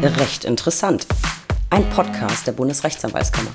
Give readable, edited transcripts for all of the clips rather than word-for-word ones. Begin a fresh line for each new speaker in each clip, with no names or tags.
Recht interessant. Ein Podcast der Bundesrechtsanwaltskammer.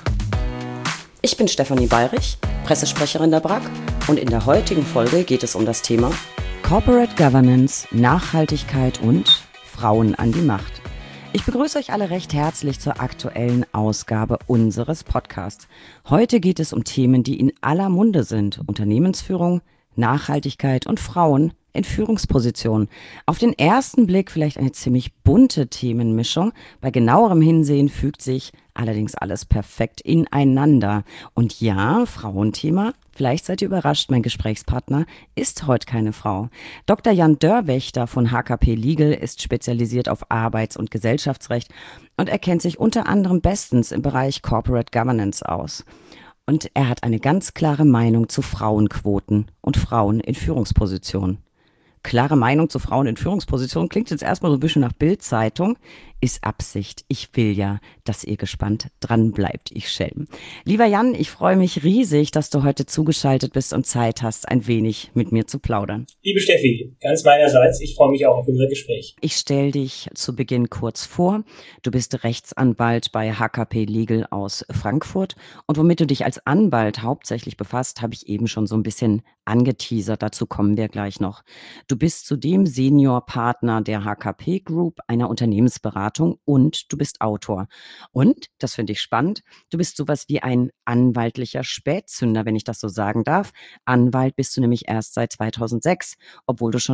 Ich bin Stefanie Bayrich, Pressesprecherin der BRAG, und in der heutigen Folge geht es um das Thema Corporate Governance, Nachhaltigkeit und Frauen an die Macht. Ich begrüße euch alle recht herzlich zur aktuellen Ausgabe unseres Podcasts. Heute geht es um Themen, die in aller Munde sind: Unternehmensführung, Nachhaltigkeit und Frauen in Führungspositionen. Auf den ersten Blick vielleicht eine ziemlich bunte Themenmischung. Bei genauerem Hinsehen fügt sich allerdings alles perfekt ineinander. Und ja, Frauenthema, vielleicht seid ihr überrascht, mein Gesprächspartner ist heute keine Frau. Dr. Jan Dörwächter von HKP Legal ist spezialisiert auf Arbeits- und Gesellschaftsrecht und er kennt sich unter anderem bestens im Bereich Corporate Governance aus. Und er hat eine ganz klare Meinung zu Frauenquoten und Frauen in Führungspositionen. Klare Meinung zu Frauen in Führungspositionen klingt jetzt erstmal so ein bisschen nach Bild-Zeitung, ist Absicht. Ich will ja, dass ihr gespannt dran bleibt, ich Schelm. Lieber Jan, ich freue mich riesig, dass du heute zugeschaltet bist und Zeit hast, ein wenig mit mir zu plaudern.
Liebe Steffi, ganz meinerseits, ich freue mich auch auf unser Gespräch.
Ich stelle dich zu Beginn kurz vor. Du bist Rechtsanwalt bei HKP Legal aus Frankfurt und womit du dich als Anwalt hauptsächlich befasst, habe ich eben schon so ein bisschen angeteasert. Dazu kommen wir gleich noch. Du bist zudem Seniorpartner der HKP Group, einer Unternehmensberatung, und du bist Autor. Und, das finde ich spannend, du bist sowas wie ein anwaltlicher Spätzünder, wenn ich das so sagen darf. Anwalt bist du nämlich erst seit 2006, obwohl du schon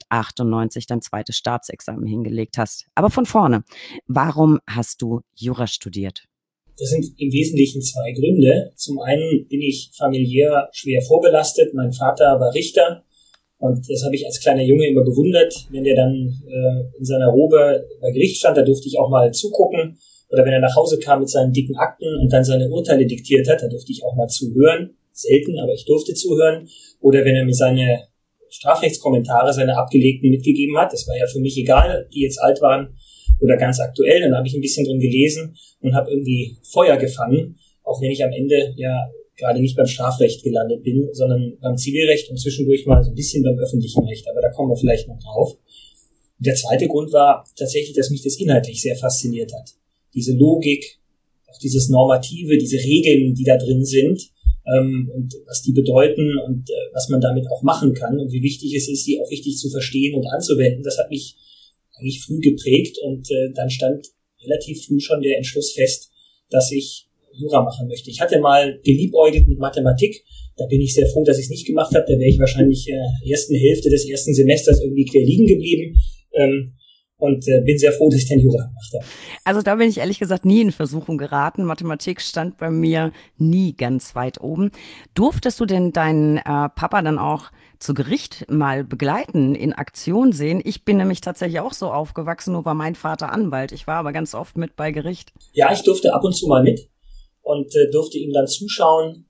1998 dein zweites Staatsexamen hingelegt hast. Aber von vorne, warum hast du Jura studiert?
Das sind im Wesentlichen zwei Gründe. Zum einen bin ich familiär schwer vorbelastet. Mein Vater war Richter. Und das habe ich als kleiner Junge immer bewundert, wenn der dann in seiner Robe bei Gericht stand, da durfte ich auch mal zugucken. Oder wenn er nach Hause kam mit seinen dicken Akten und dann seine Urteile diktiert hat, da durfte ich auch mal zuhören. Selten, aber ich durfte zuhören. Oder wenn er mir seine Strafrechtskommentare, seine abgelegten mitgegeben hat, das war ja für mich egal, die jetzt alt waren oder ganz aktuell, dann habe ich ein bisschen drin gelesen und habe irgendwie Feuer gefangen, auch wenn ich am Ende ja gerade nicht beim Strafrecht gelandet bin, sondern beim Zivilrecht und zwischendurch mal so ein bisschen beim öffentlichen Recht. Aber da kommen wir vielleicht noch drauf. Und der zweite Grund war tatsächlich, dass mich das inhaltlich sehr fasziniert hat. Diese Logik, auch dieses Normative, diese Regeln, die da drin sind, und was die bedeuten und was man damit auch machen kann und wie wichtig es ist, die auch richtig zu verstehen und anzuwenden, das hat mich eigentlich früh geprägt und dann stand relativ früh schon der Entschluss fest, dass ich Jura machen möchte. Ich hatte mal geliebäugelt mit Mathematik, da bin ich sehr froh, dass ich es nicht gemacht habe, da wäre ich wahrscheinlich ersten Hälfte des ersten Semesters irgendwie quer liegen geblieben und bin sehr froh, dass ich dann Jura gemacht habe.
Also da bin ich ehrlich gesagt nie in Versuchung geraten. Mathematik stand bei mir nie ganz weit oben. Durftest du denn deinen Papa dann auch zu Gericht mal begleiten, in Aktion sehen? Ich bin nämlich tatsächlich auch so aufgewachsen, nur war mein Vater Anwalt. Ich war aber ganz oft mit bei Gericht.
Ja, ich durfte ab und zu mal mit und durfte ihm dann zuschauen.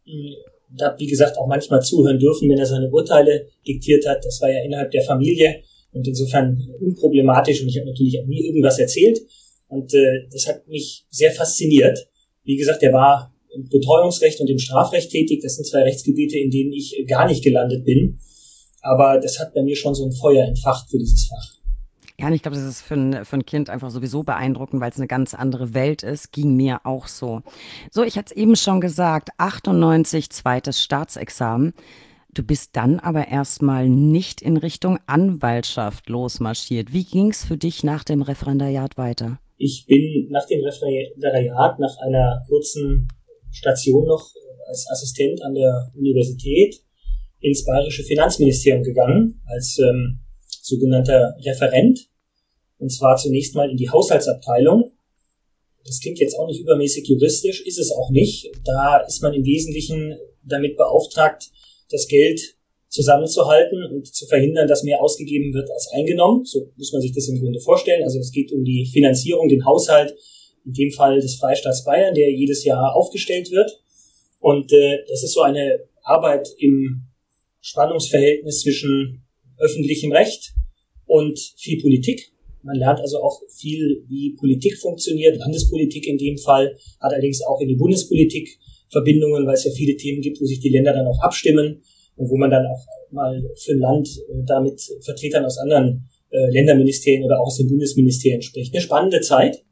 Da habe, wie gesagt, auch manchmal zuhören dürfen, wenn er seine Urteile diktiert hat. Das war ja innerhalb der Familie und insofern unproblematisch und ich habe natürlich auch nie irgendwas erzählt. Und das hat mich sehr fasziniert. Wie gesagt, er war im Betreuungsrecht und im Strafrecht tätig. Das sind zwei Rechtsgebiete, in denen ich gar nicht gelandet bin. Aber das hat bei mir schon so ein Feuer entfacht für dieses Fach.
Ja, und ich glaube, das ist für ein Kind einfach sowieso beeindruckend, weil es eine ganz andere Welt ist. Ging mir auch so. So, ich hatte es eben schon gesagt, 98 zweites Staatsexamen. Du bist dann aber erstmal nicht in Richtung Anwaltschaft losmarschiert. Wie ging es für dich nach dem Referendariat weiter?
Ich bin nach dem Referendariat, nach einer kurzen Station noch als Assistent an der Universität ins Bayerische Finanzministerium gegangen, als sogenannter Referent. Und zwar zunächst mal in die Haushaltsabteilung. Das klingt jetzt auch nicht übermäßig juristisch, ist es auch nicht. Da ist man im Wesentlichen damit beauftragt, das Geld zusammenzuhalten und zu verhindern, dass mehr ausgegeben wird als eingenommen. So muss man sich das im Grunde vorstellen. Also es geht um die Finanzierung, den Haushalt, in dem Fall des Freistaats Bayern, der jedes Jahr aufgestellt wird. Und das ist so eine Arbeit im Spannungsverhältnis zwischen öffentlichem Recht und viel Politik. Man lernt also auch viel, wie Politik funktioniert, Landespolitik in dem Fall, hat allerdings auch in die Bundespolitik Verbindungen, weil es ja viele Themen gibt, wo sich die Länder dann auch abstimmen und wo man dann auch mal für ein Land da mit Vertretern aus anderen Länderministerien oder auch aus den Bundesministerien spricht. Eine spannende Zeit.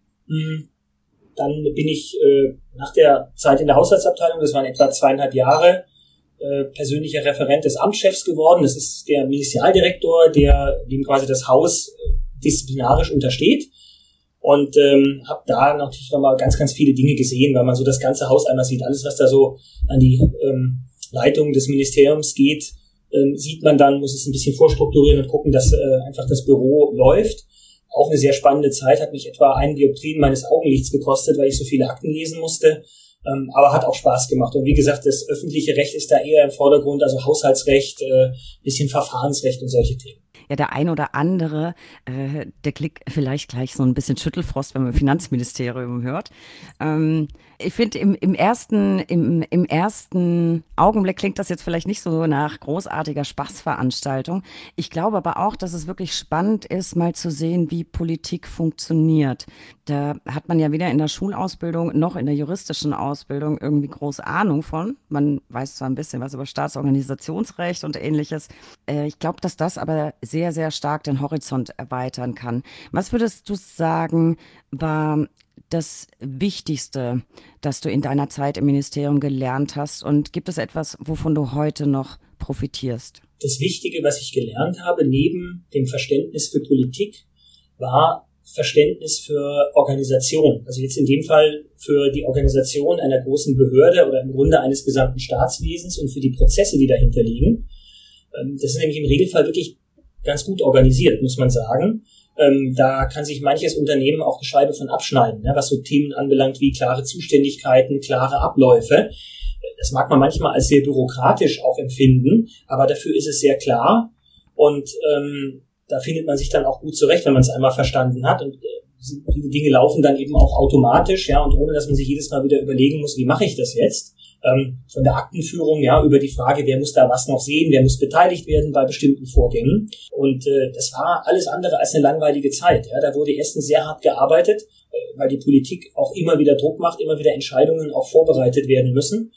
Dann bin ich nach der Zeit in der Haushaltsabteilung, das waren etwa 2,5 Jahre, persönlicher Referent des Amtschefs geworden. Das ist der Ministerialdirektor, dem quasi das Haus disziplinarisch untersteht. Und habe da natürlich nochmal ganz, ganz viele Dinge gesehen, weil man so das ganze Haus einmal sieht. Alles, was da so an die Leitung des Ministeriums geht, sieht man dann, muss es ein bisschen vorstrukturieren und gucken, dass einfach das Büro läuft. Auch eine sehr spannende Zeit, hat mich etwa 1 Dioptrien meines Augenlichts gekostet, weil ich so viele Akten lesen musste. Aber hat auch Spaß gemacht. Und wie gesagt, das öffentliche Recht ist da eher im Vordergrund, also Haushaltsrecht, bisschen Verfahrensrecht und solche Themen.
Ja, der ein oder andere, der kriegt vielleicht gleich so ein bisschen Schüttelfrost, wenn man Finanzministerium hört. Ich finde, im ersten Augenblick klingt das jetzt vielleicht nicht so nach großartiger Spaßveranstaltung. Ich glaube aber auch, dass es wirklich spannend ist, mal zu sehen, wie Politik funktioniert. Da hat man ja weder in der Schulausbildung noch in der juristischen Ausbildung irgendwie große Ahnung von. Man weiß zwar ein bisschen was über Staatsorganisationsrecht und Ähnliches. Ich glaube, dass das aber sehr, sehr stark den Horizont erweitern kann. Was würdest du sagen, war das Wichtigste, das du in deiner Zeit im Ministerium gelernt hast? Und gibt es etwas, wovon du heute noch profitierst?
Das Wichtige, was ich gelernt habe, neben dem Verständnis für Politik, war Verständnis für Organisation. Also jetzt in dem Fall für die Organisation einer großen Behörde oder im Grunde eines gesamten Staatswesens und für die Prozesse, die dahinter liegen. Das ist nämlich im Regelfall wirklich ganz gut organisiert, muss man sagen. Da kann sich manches Unternehmen auch eine Scheibe von abschneiden, ne, was so Themen anbelangt wie klare Zuständigkeiten, klare Abläufe. Das mag man manchmal als sehr bürokratisch auch empfinden, aber dafür ist es sehr klar und da findet man sich dann auch gut zurecht, wenn man es einmal verstanden hat und die Dinge laufen dann eben auch automatisch, ja, und ohne dass man sich jedes Mal wieder überlegen muss, wie mache ich das jetzt? Von der Aktenführung, ja, über die Frage, wer muss da was noch sehen, wer muss beteiligt werden bei bestimmten Vorgängen. Und das war alles andere als eine langweilige Zeit. Ja. Da wurde erstens sehr hart gearbeitet, weil die Politik auch immer wieder Druck macht, immer wieder Entscheidungen auch vorbereitet werden müssen.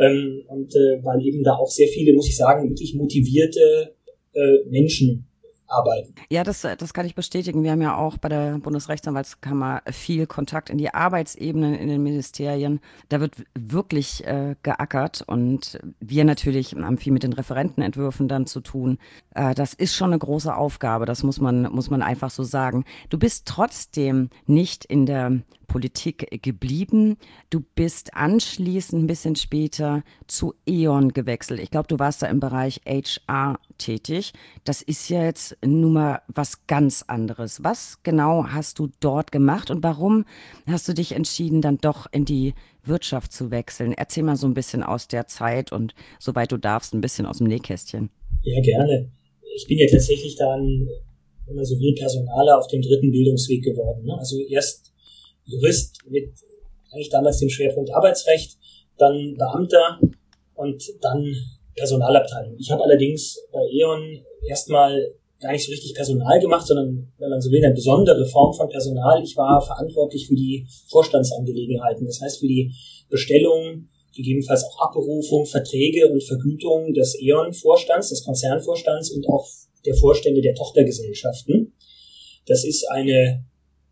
Und weil eben da auch sehr viele, muss ich sagen, wirklich motivierte Menschen arbeiten.
Ja, das kann ich bestätigen. Wir haben ja auch bei der Bundesrechtsanwaltskammer viel Kontakt in die Arbeitsebenen in den Ministerien. Da wird wirklich geackert und wir natürlich haben viel mit den Referentenentwürfen dann zu tun. Das ist schon eine große Aufgabe, das muss man einfach so sagen. Du bist trotzdem nicht in der Politik geblieben. Du bist anschließend ein bisschen später zu E.ON gewechselt. Ich glaube, du warst da im Bereich HR tätig. Das ist ja jetzt nun mal was ganz anderes. Was genau hast du dort gemacht und warum hast du dich entschieden, dann doch in die Wirtschaft zu wechseln? Erzähl mal so ein bisschen aus der Zeit und soweit du darfst, ein bisschen aus dem Nähkästchen.
Ja, gerne. Ich bin ja tatsächlich dann, wenn man so will, Personaler auf dem 3. Bildungsweg geworden. Ne? Also erst Jurist mit eigentlich damals dem Schwerpunkt Arbeitsrecht, dann Beamter und dann Personalabteilung. Ich habe allerdings bei E.ON erstmal gar nicht so richtig Personal gemacht, sondern, wenn man so will, eine besondere Form von Personal. Ich war verantwortlich für die Vorstandsangelegenheiten, das heißt für die Bestellung, gegebenenfalls auch Abberufung, Verträge und Vergütung des E.ON-Vorstands, des Konzernvorstands und auch der Vorstände der Tochtergesellschaften. Das ist eine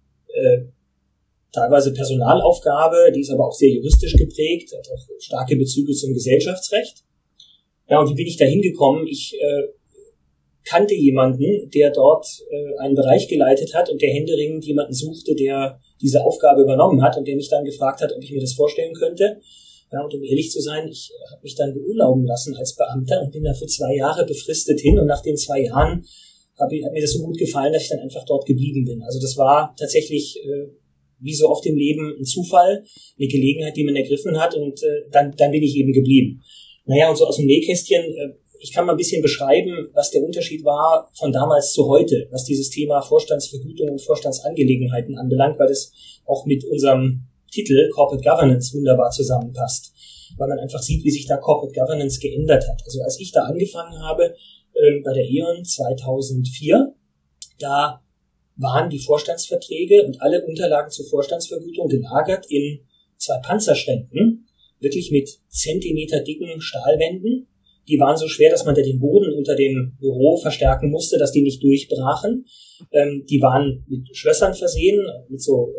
teilweise Personalaufgabe, die ist aber auch sehr juristisch geprägt, hat auch starke Bezüge zum Gesellschaftsrecht. Ja, und wie bin ich da hingekommen? Ich kannte jemanden, der dort einen Bereich geleitet hat und der händeringend jemanden suchte, der diese Aufgabe übernommen hat und der mich dann gefragt hat, ob ich mir das vorstellen könnte. Ja, und um ehrlich zu sein, ich habe mich dann beurlauben lassen als Beamter und bin da für 2 Jahre befristet hin und nach den 2 Jahren hat mir das so gut gefallen, dass ich dann einfach dort geblieben bin. Also das war tatsächlich wie so oft im Leben ein Zufall, eine Gelegenheit, die man ergriffen hat und dann bin ich eben geblieben. Naja, und so aus dem Nähkästchen, ich kann mal ein bisschen beschreiben, was der Unterschied war von damals zu heute, was dieses Thema Vorstandsvergütung und Vorstandsangelegenheiten anbelangt, weil das auch mit unserem Titel Corporate Governance wunderbar zusammenpasst, weil man einfach sieht, wie sich da Corporate Governance geändert hat. Also als ich da angefangen habe bei der E.ON 2004, da waren die Vorstandsverträge und alle Unterlagen zur Vorstandsvergütung gelagert in 2 Panzerschränken, wirklich mit zentimeterdicken Stahlwänden. Die waren so schwer, dass man da den Boden unter dem Büro verstärken musste, dass die nicht durchbrachen. Die waren mit Schlössern versehen, mit so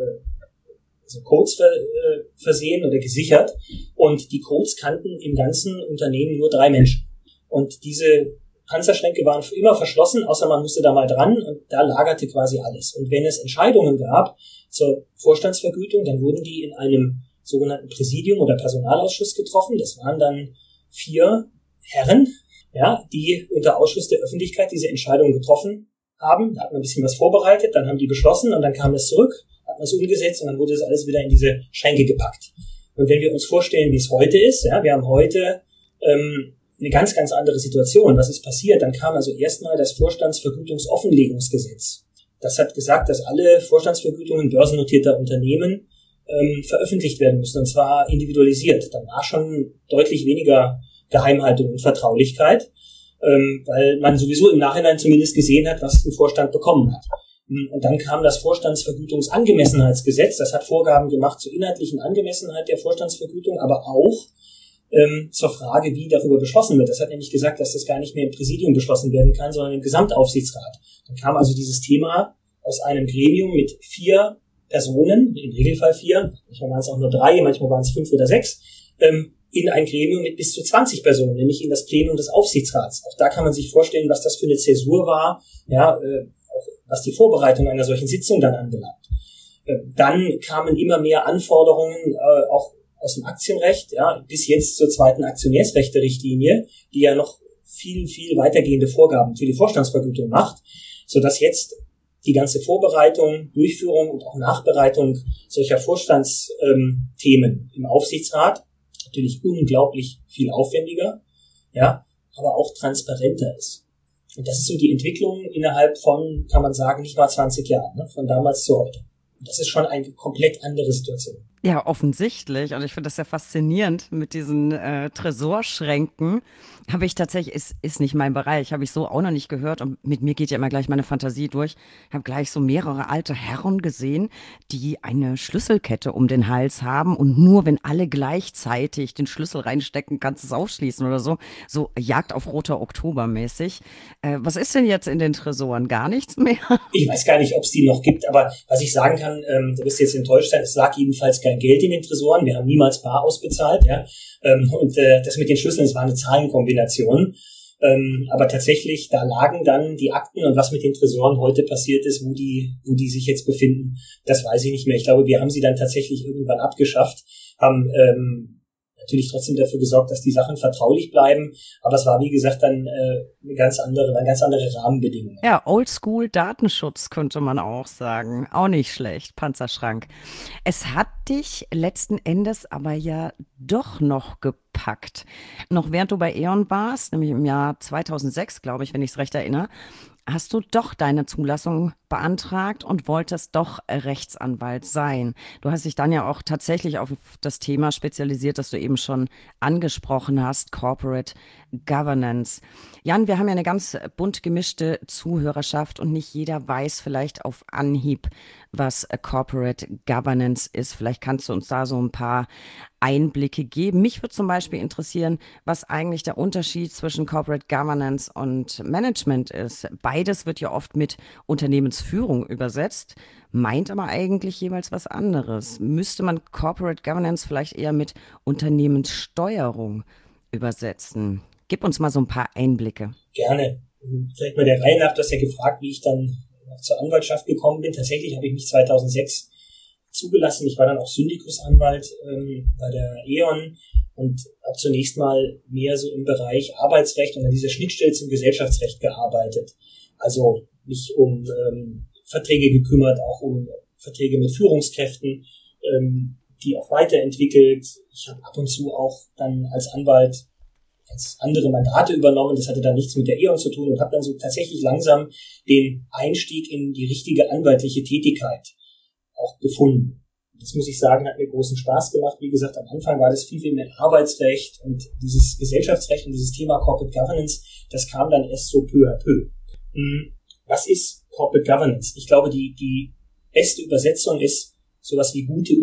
Codes versehen oder gesichert. Und die Codes kannten im ganzen Unternehmen nur 3 Menschen. Und diese Panzerschränke waren für immer verschlossen, außer man musste da mal dran, und da lagerte quasi alles. Und wenn es Entscheidungen gab zur Vorstandsvergütung, dann wurden die in einem sogenannten Präsidium oder Personalausschuss getroffen. Das waren dann 4 Herren, ja, die unter Ausschluss der Öffentlichkeit diese Entscheidungen getroffen haben. Da hat man ein bisschen was vorbereitet, dann haben die beschlossen und dann kam es zurück, hat man es umgesetzt und dann wurde das alles wieder in diese Schränke gepackt. Und wenn wir uns vorstellen, wie es heute ist, ja, wir haben heute eine ganz, ganz andere Situation. Was ist passiert? Dann kam also erstmal das Vorstandsvergütungsoffenlegungsgesetz. Das hat gesagt, dass alle Vorstandsvergütungen börsennotierter Unternehmen veröffentlicht werden müssen, und zwar individualisiert. Dann war schon deutlich weniger Geheimhaltung und Vertraulichkeit, weil man sowieso im Nachhinein zumindest gesehen hat, was ein Vorstand bekommen hat. Und dann kam das Vorstandsvergütungsangemessenheitsgesetz. Das hat Vorgaben gemacht zur inhaltlichen Angemessenheit der Vorstandsvergütung, aber auch zur Frage, wie darüber beschlossen wird. Das hat nämlich gesagt, dass das gar nicht mehr im Präsidium beschlossen werden kann, sondern im Gesamtaufsichtsrat. Dann kam also dieses Thema aus einem Gremium mit 4 Personen, im Regelfall 4, manchmal waren es auch nur 3, manchmal waren es 5 oder 6, in ein Gremium mit bis zu 20 Personen, nämlich in das Plenum des Aufsichtsrats. Auch da kann man sich vorstellen, was das für eine Zäsur war, ja, auch was die Vorbereitung einer solchen Sitzung dann anbelangt. Dann kamen immer mehr Anforderungen, auch aus dem Aktienrecht, ja, bis jetzt zur 2. Aktionärsrechte-Richtlinie, die ja noch viel, viel weitergehende Vorgaben für die Vorstandsvergütung macht, sodass jetzt die ganze Vorbereitung, Durchführung und auch Nachbereitung solcher Vorstandsthemen im Aufsichtsrat natürlich unglaublich viel aufwendiger, ja, aber auch transparenter ist. Und das ist so die Entwicklung innerhalb von, kann man sagen, nicht mal 20 Jahren, ne, von damals zu heute. Und das ist schon eine komplett andere Situation.
Ja, offensichtlich. Und ich finde das ja faszinierend mit diesen Tresorschränken. Habe ich tatsächlich, ist nicht mein Bereich, habe ich so auch noch nicht gehört. Und mit mir geht ja immer gleich meine Fantasie durch. Ich habe gleich so mehrere alte Herren gesehen, die eine Schlüsselkette um den Hals haben. Und nur wenn alle gleichzeitig den Schlüssel reinstecken, kannst du es aufschließen oder so. So Jagd auf roter Oktober mäßig. Was ist denn jetzt in den Tresoren? Gar nichts mehr?
Ich weiß gar nicht, ob es die noch gibt. Aber was ich sagen kann, du wirst jetzt enttäuscht sein, es lag jedenfalls kein Geld in den Tresoren. Wir haben niemals bar ausbezahlt. Ja? Und das mit den Schlüsseln, das war eine Zahlenkombination. Aber tatsächlich, da lagen dann die Akten, und was mit den Tresoren heute passiert ist, wo die sich jetzt befinden, das weiß ich nicht mehr. Ich glaube, wir haben sie dann tatsächlich irgendwann abgeschafft, haben natürlich trotzdem dafür gesorgt, dass die Sachen vertraulich bleiben. Aber es war, wie gesagt, dann eine ganz andere Rahmenbedingungen.
Ja, Oldschool Datenschutz könnte man auch sagen. Auch nicht schlecht, Panzerschrank. Es hat dich letzten Endes aber ja doch noch gepackt. Noch während du bei E.ON warst, nämlich im Jahr 2006, glaube ich, wenn ich es recht erinnere, hast du doch deine Zulassung beantragt und wolltest doch Rechtsanwalt sein. Du hast dich dann ja auch tatsächlich auf das Thema spezialisiert, das du eben schon angesprochen hast, Corporate Governance. Jan, wir haben ja eine ganz bunt gemischte Zuhörerschaft und nicht jeder weiß vielleicht auf Anhieb, was Corporate Governance ist. Vielleicht kannst du uns da so ein paar Einblicke geben. Mich würde zum Beispiel interessieren, was eigentlich der Unterschied zwischen Corporate Governance und Management ist. Beides wird ja oft mit Unternehmensführung übersetzt, meint aber eigentlich jeweils was anderes. Müsste man Corporate Governance vielleicht eher mit Unternehmenssteuerung übersetzen? Gib uns mal so ein paar Einblicke.
Gerne. Vielleicht mal der Reihe nach, du hast ja gefragt, wie ich dann zur Anwaltschaft gekommen bin. Tatsächlich habe ich mich 2006 zugelassen. Ich war dann auch Syndikusanwalt bei der E.ON und habe zunächst mal mehr so im Bereich Arbeitsrecht und an dieser Schnittstelle zum Gesellschaftsrecht gearbeitet. Also mich um Verträge gekümmert, auch um Verträge mit Führungskräften, die auch weiterentwickelt. Ich habe ab und zu auch dann als Anwalt ganz andere Mandate übernommen. Das hatte dann nichts mit der E.ON zu tun und habe dann so tatsächlich langsam den Einstieg in die richtige anwaltliche Tätigkeit auch gefunden. Das muss ich sagen, hat mir großen Spaß gemacht. Wie gesagt, am Anfang war das viel, viel mehr Arbeitsrecht und dieses Gesellschaftsrecht und dieses Thema Corporate Governance, das kam dann erst so peu à peu. Was ist Corporate Governance? Ich glaube, die beste Übersetzung ist sowas wie gute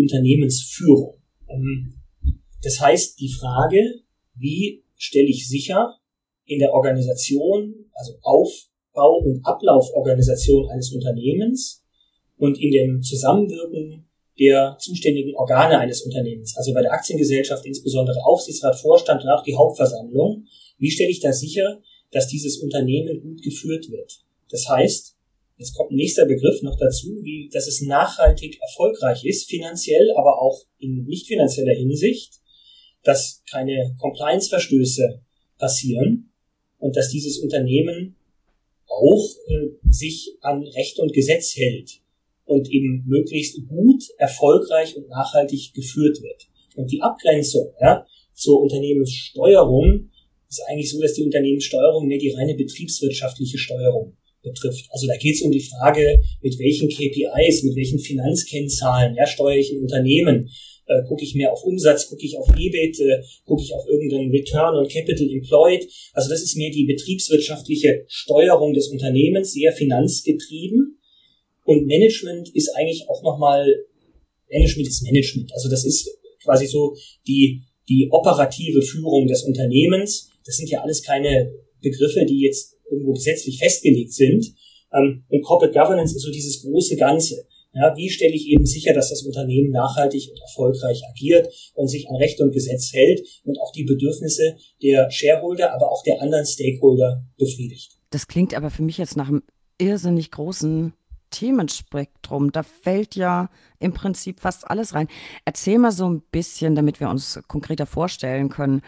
Unternehmensführung. Das heißt, die Frage, wie stelle ich sicher, in der Organisation, also Aufbau- und Ablauforganisation eines Unternehmens und in dem Zusammenwirken der zuständigen Organe eines Unternehmens, also bei der Aktiengesellschaft insbesondere Aufsichtsrat, Vorstand und auch die Hauptversammlung. Wie stelle ich da sicher, dass dieses Unternehmen gut geführt wird? Das heißt, jetzt kommt ein nächster Begriff noch dazu, dass es nachhaltig erfolgreich ist, finanziell, aber auch in nicht finanzieller Hinsicht, dass keine Compliance-Verstöße passieren und dass dieses Unternehmen auch sich an Recht und Gesetz hält und eben möglichst gut, erfolgreich und nachhaltig geführt wird. Und die Abgrenzung zur Unternehmenssteuerung ist eigentlich so, dass die Unternehmenssteuerung mehr die reine betriebswirtschaftliche Steuerung betrifft. Also da geht es um die Frage, mit welchen KPIs, mit welchen Finanzkennzahlen steuere ich ein Unternehmen. Gucke ich mehr auf Umsatz, gucke ich auf EBIT, gucke ich auf irgendeinen Return on Capital Employed. Also das ist mehr die betriebswirtschaftliche Steuerung des Unternehmens, sehr finanzgetrieben. Und Management ist eigentlich auch nochmal, Management ist Management. Also das ist quasi so die operative Führung des Unternehmens. Das sind ja alles keine Begriffe, die jetzt irgendwo gesetzlich festgelegt sind. Und Corporate Governance ist so dieses große Ganze. Ja, wie stelle ich eben sicher, dass das Unternehmen nachhaltig und erfolgreich agiert und sich an Recht und Gesetz hält und auch die Bedürfnisse der Shareholder, aber auch der anderen Stakeholder befriedigt.
Das klingt aber für mich jetzt nach einem irrsinnig großen Themenspektrum. Da fällt ja im Prinzip fast alles rein. Erzähl mal so ein bisschen, damit wir uns konkreter vorstellen können,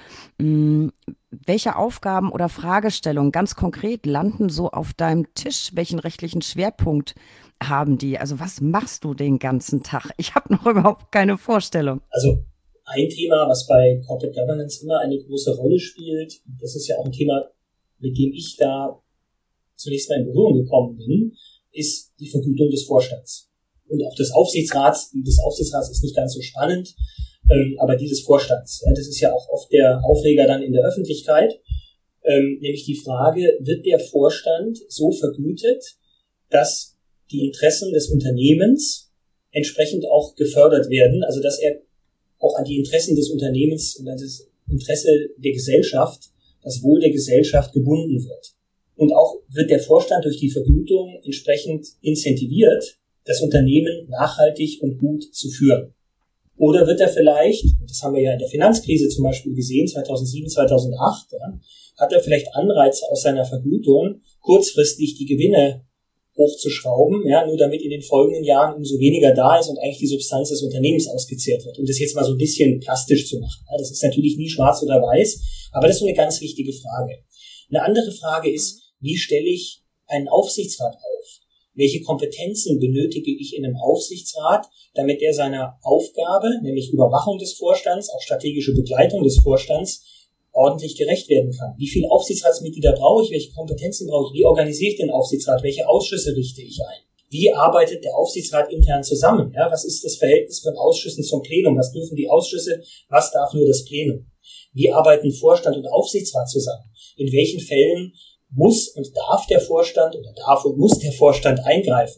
welche Aufgaben oder Fragestellungen ganz konkret landen so auf deinem Tisch? Welchen rechtlichen Schwerpunkt haben die? Also was machst du den ganzen Tag? Ich habe noch überhaupt keine Vorstellung.
Also ein Thema, was bei Corporate Governance immer eine große Rolle spielt, das ist ja auch ein Thema, mit dem ich da zunächst mal in Berührung gekommen bin, ist die Vergütung des Vorstands. Und auch des Aufsichtsrats. Die des Aufsichtsrats ist nicht ganz so spannend, aber die des Vorstands. Das ist ja auch oft der Aufreger dann in der Öffentlichkeit. Nämlich die Frage, wird der Vorstand so vergütet, dass die Interessen des Unternehmens entsprechend auch gefördert werden, also dass er auch an die Interessen des Unternehmens und an das Interesse der Gesellschaft, das Wohl der Gesellschaft gebunden wird. Und auch wird der Vorstand durch die Vergütung entsprechend incentiviert, das Unternehmen nachhaltig und gut zu führen. Oder wird er vielleicht, das haben wir ja in der Finanzkrise zum Beispiel gesehen, 2007, 2008, hat er vielleicht Anreize aus seiner Vergütung, kurzfristig die Gewinne hochzuschrauben, nur damit in den folgenden Jahren umso weniger da ist und eigentlich die Substanz des Unternehmens ausgezehrt wird. Um das jetzt mal so ein bisschen plastisch zu machen. Das ist natürlich nie schwarz oder weiß, aber das ist so eine ganz wichtige Frage. Eine andere Frage ist, wie stelle ich einen Aufsichtsrat auf? Welche Kompetenzen benötige ich in einem Aufsichtsrat, damit er seiner Aufgabe, nämlich Überwachung des Vorstands, auch strategische Begleitung des Vorstands, ordentlich gerecht werden kann? Wie viele Aufsichtsratsmitglieder brauche ich? Welche Kompetenzen brauche ich? Wie organisiere ich den Aufsichtsrat? Welche Ausschüsse richte ich ein? Wie arbeitet der Aufsichtsrat intern zusammen? Was ist das Verhältnis von Ausschüssen zum Plenum? Was dürfen die Ausschüsse? Was darf nur das Plenum? Wie arbeiten Vorstand und Aufsichtsrat zusammen? In welchen Fällen muss und darf der Vorstand oder darf und muss der Vorstand eingreifen?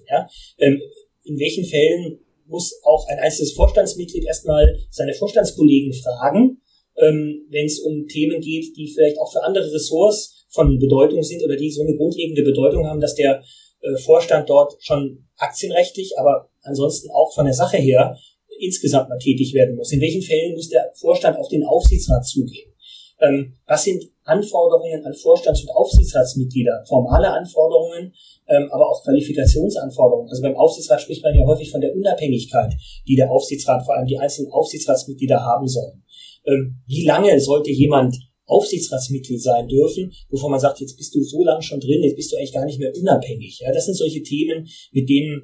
In welchen Fällen muss auch ein einzelnes Vorstandsmitglied erstmal seine Vorstandskollegen fragen, wenn es um Themen geht, die vielleicht auch für andere Ressorts von Bedeutung sind oder die so eine grundlegende Bedeutung haben, dass der Vorstand dort schon aktienrechtlich, aber ansonsten auch von der Sache her insgesamt mal tätig werden muss. In welchen Fällen muss der Vorstand auf den Aufsichtsrat zugehen? Was sind Anforderungen an Vorstands- und Aufsichtsratsmitglieder? Formale Anforderungen, aber auch Qualifikationsanforderungen. Also beim Aufsichtsrat spricht man ja häufig von der Unabhängigkeit, die der Aufsichtsrat, vor allem die einzelnen Aufsichtsratsmitglieder haben sollen. Wie lange sollte jemand Aufsichtsratsmitglied sein dürfen, bevor man sagt, jetzt bist du so lange schon drin, jetzt bist du eigentlich gar nicht mehr unabhängig. Das sind solche Themen, mit denen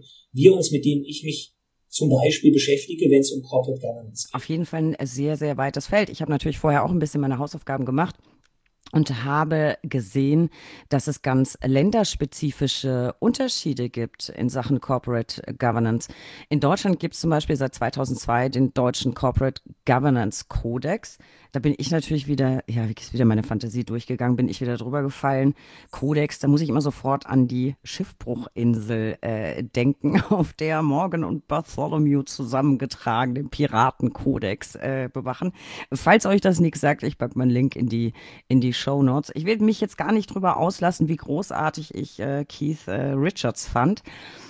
ich mich zum Beispiel beschäftige, wenn es um Corporate Governance geht.
Auf jeden Fall ein sehr, sehr weites Feld. Ich habe natürlich vorher auch ein bisschen meine Hausaufgaben gemacht und habe gesehen, dass es ganz länderspezifische Unterschiede gibt in Sachen Corporate Governance. In Deutschland gibt es zum Beispiel seit 2002 den deutschen Corporate Governance Kodex. Da bin ich natürlich wieder, ja, wie ist wieder meine Fantasie durchgegangen, bin ich wieder drüber gefallen. Kodex, da muss ich immer sofort an die Schiffbruchinsel denken, auf der Morgan und Bartholomew zusammengetragen den Piratenkodex bewachen. Falls euch das nichts sagt, ich packe mal einen Link in die Shownotes. Ich will mich jetzt gar nicht drüber auslassen, wie großartig ich Keith Richards fand.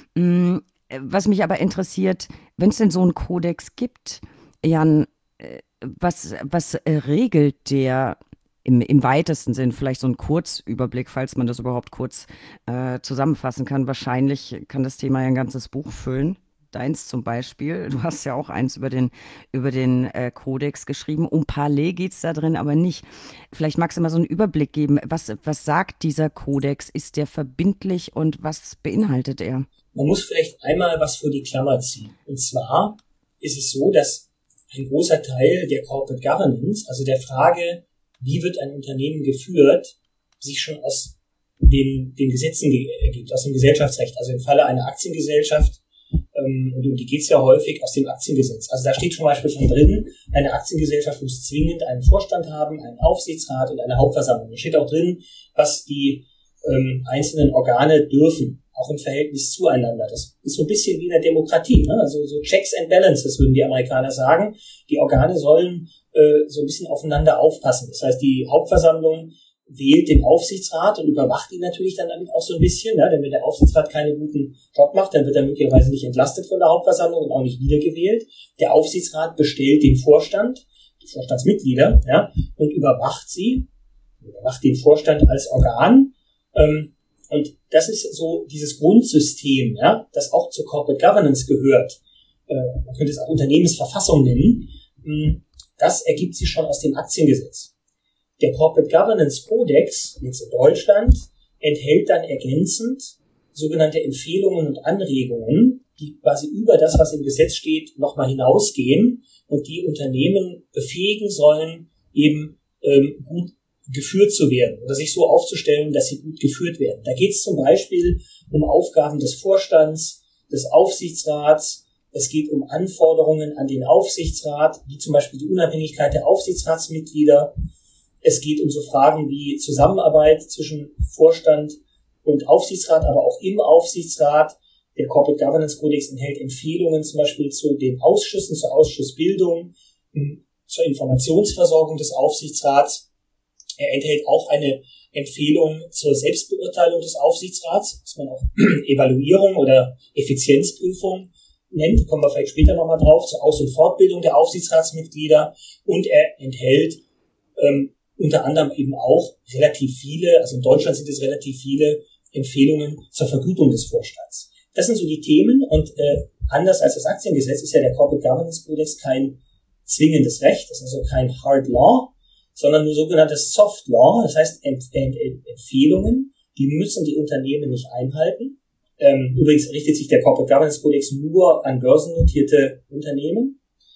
Was mich aber interessiert, wenn es denn so einen Kodex gibt, Jan, was regelt der im weitesten Sinn? Vielleicht so ein Kurzüberblick, falls man das überhaupt kurz zusammenfassen kann. Wahrscheinlich kann das Thema ja ein ganzes Buch füllen. Deins zum Beispiel. Du hast ja auch eins über den Kodex geschrieben. Um Parley geht es da drin aber nicht. Vielleicht magst du mal so einen Überblick geben. Was sagt dieser Kodex? Ist der verbindlich und was beinhaltet er?
Man muss vielleicht einmal was vor die Klammer ziehen. Und zwar ist es so, dass ein großer Teil der Corporate Governance, also der Frage, wie wird ein Unternehmen geführt, sich schon aus den Gesetzen ergibt, aus dem Gesellschaftsrecht. Also im Falle einer Aktiengesellschaft, und um die geht es ja häufig, aus dem Aktiengesetz. Also da steht zum Beispiel schon drin, eine Aktiengesellschaft muss zwingend einen Vorstand haben, einen Aufsichtsrat und eine Hauptversammlung. Da steht auch drin, was die einzelnen Organe dürfen, auch im Verhältnis zueinander. Das ist so ein bisschen wie in der Demokratie, ne? Also so Checks and Balances, würden die Amerikaner sagen. Die Organe sollen so ein bisschen aufeinander aufpassen. Das heißt, die Hauptversammlung wählt den Aufsichtsrat und überwacht ihn natürlich dann damit auch so ein bisschen, ne? Denn wenn der Aufsichtsrat keinen guten Job macht, dann wird er möglicherweise nicht entlastet von der Hauptversammlung und auch nicht wiedergewählt. Der Aufsichtsrat bestellt den Vorstand, die Vorstandsmitglieder, ja, und überwacht den Vorstand als Organ. Und das ist so dieses Grundsystem, ja, das auch zur Corporate Governance gehört. Man könnte es auch Unternehmensverfassung nennen. Das ergibt sich schon aus dem Aktiengesetz. Der Corporate Governance Kodex, jetzt in Deutschland, enthält dann ergänzend sogenannte Empfehlungen und Anregungen, die quasi über das, was im Gesetz steht, nochmal hinausgehen und die Unternehmen befähigen sollen, eben gut geführt zu werden oder sich so aufzustellen, dass sie gut geführt werden. Da geht es zum Beispiel um Aufgaben des Vorstands, des Aufsichtsrats. Es geht um Anforderungen an den Aufsichtsrat, wie zum Beispiel die Unabhängigkeit der Aufsichtsratsmitglieder. Es geht um so Fragen wie Zusammenarbeit zwischen Vorstand und Aufsichtsrat, aber auch im Aufsichtsrat. Der Corporate Governance Codex enthält Empfehlungen zum Beispiel zu den Ausschüssen, zur Ausschussbildung, zur Informationsversorgung des Aufsichtsrats. Er enthält auch eine Empfehlung zur Selbstbeurteilung des Aufsichtsrats, was man auch Evaluierung oder Effizienzprüfung nennt. Da kommen wir vielleicht später nochmal drauf, zur Aus- und Fortbildung der Aufsichtsratsmitglieder. Und er enthält unter anderem eben auch relativ viele, also in Deutschland sind es relativ viele Empfehlungen zur Vergütung des Vorstands. Das sind so die Themen und anders als das Aktiengesetz ist ja der Corporate Governance Codex kein zwingendes Recht, das ist also kein Hard Law, sondern nur sogenanntes Soft Law, das heißt Empfehlungen, die müssen die Unternehmen nicht einhalten. Übrigens richtet sich der Corporate Governance Codex nur an börsennotierte Unternehmen.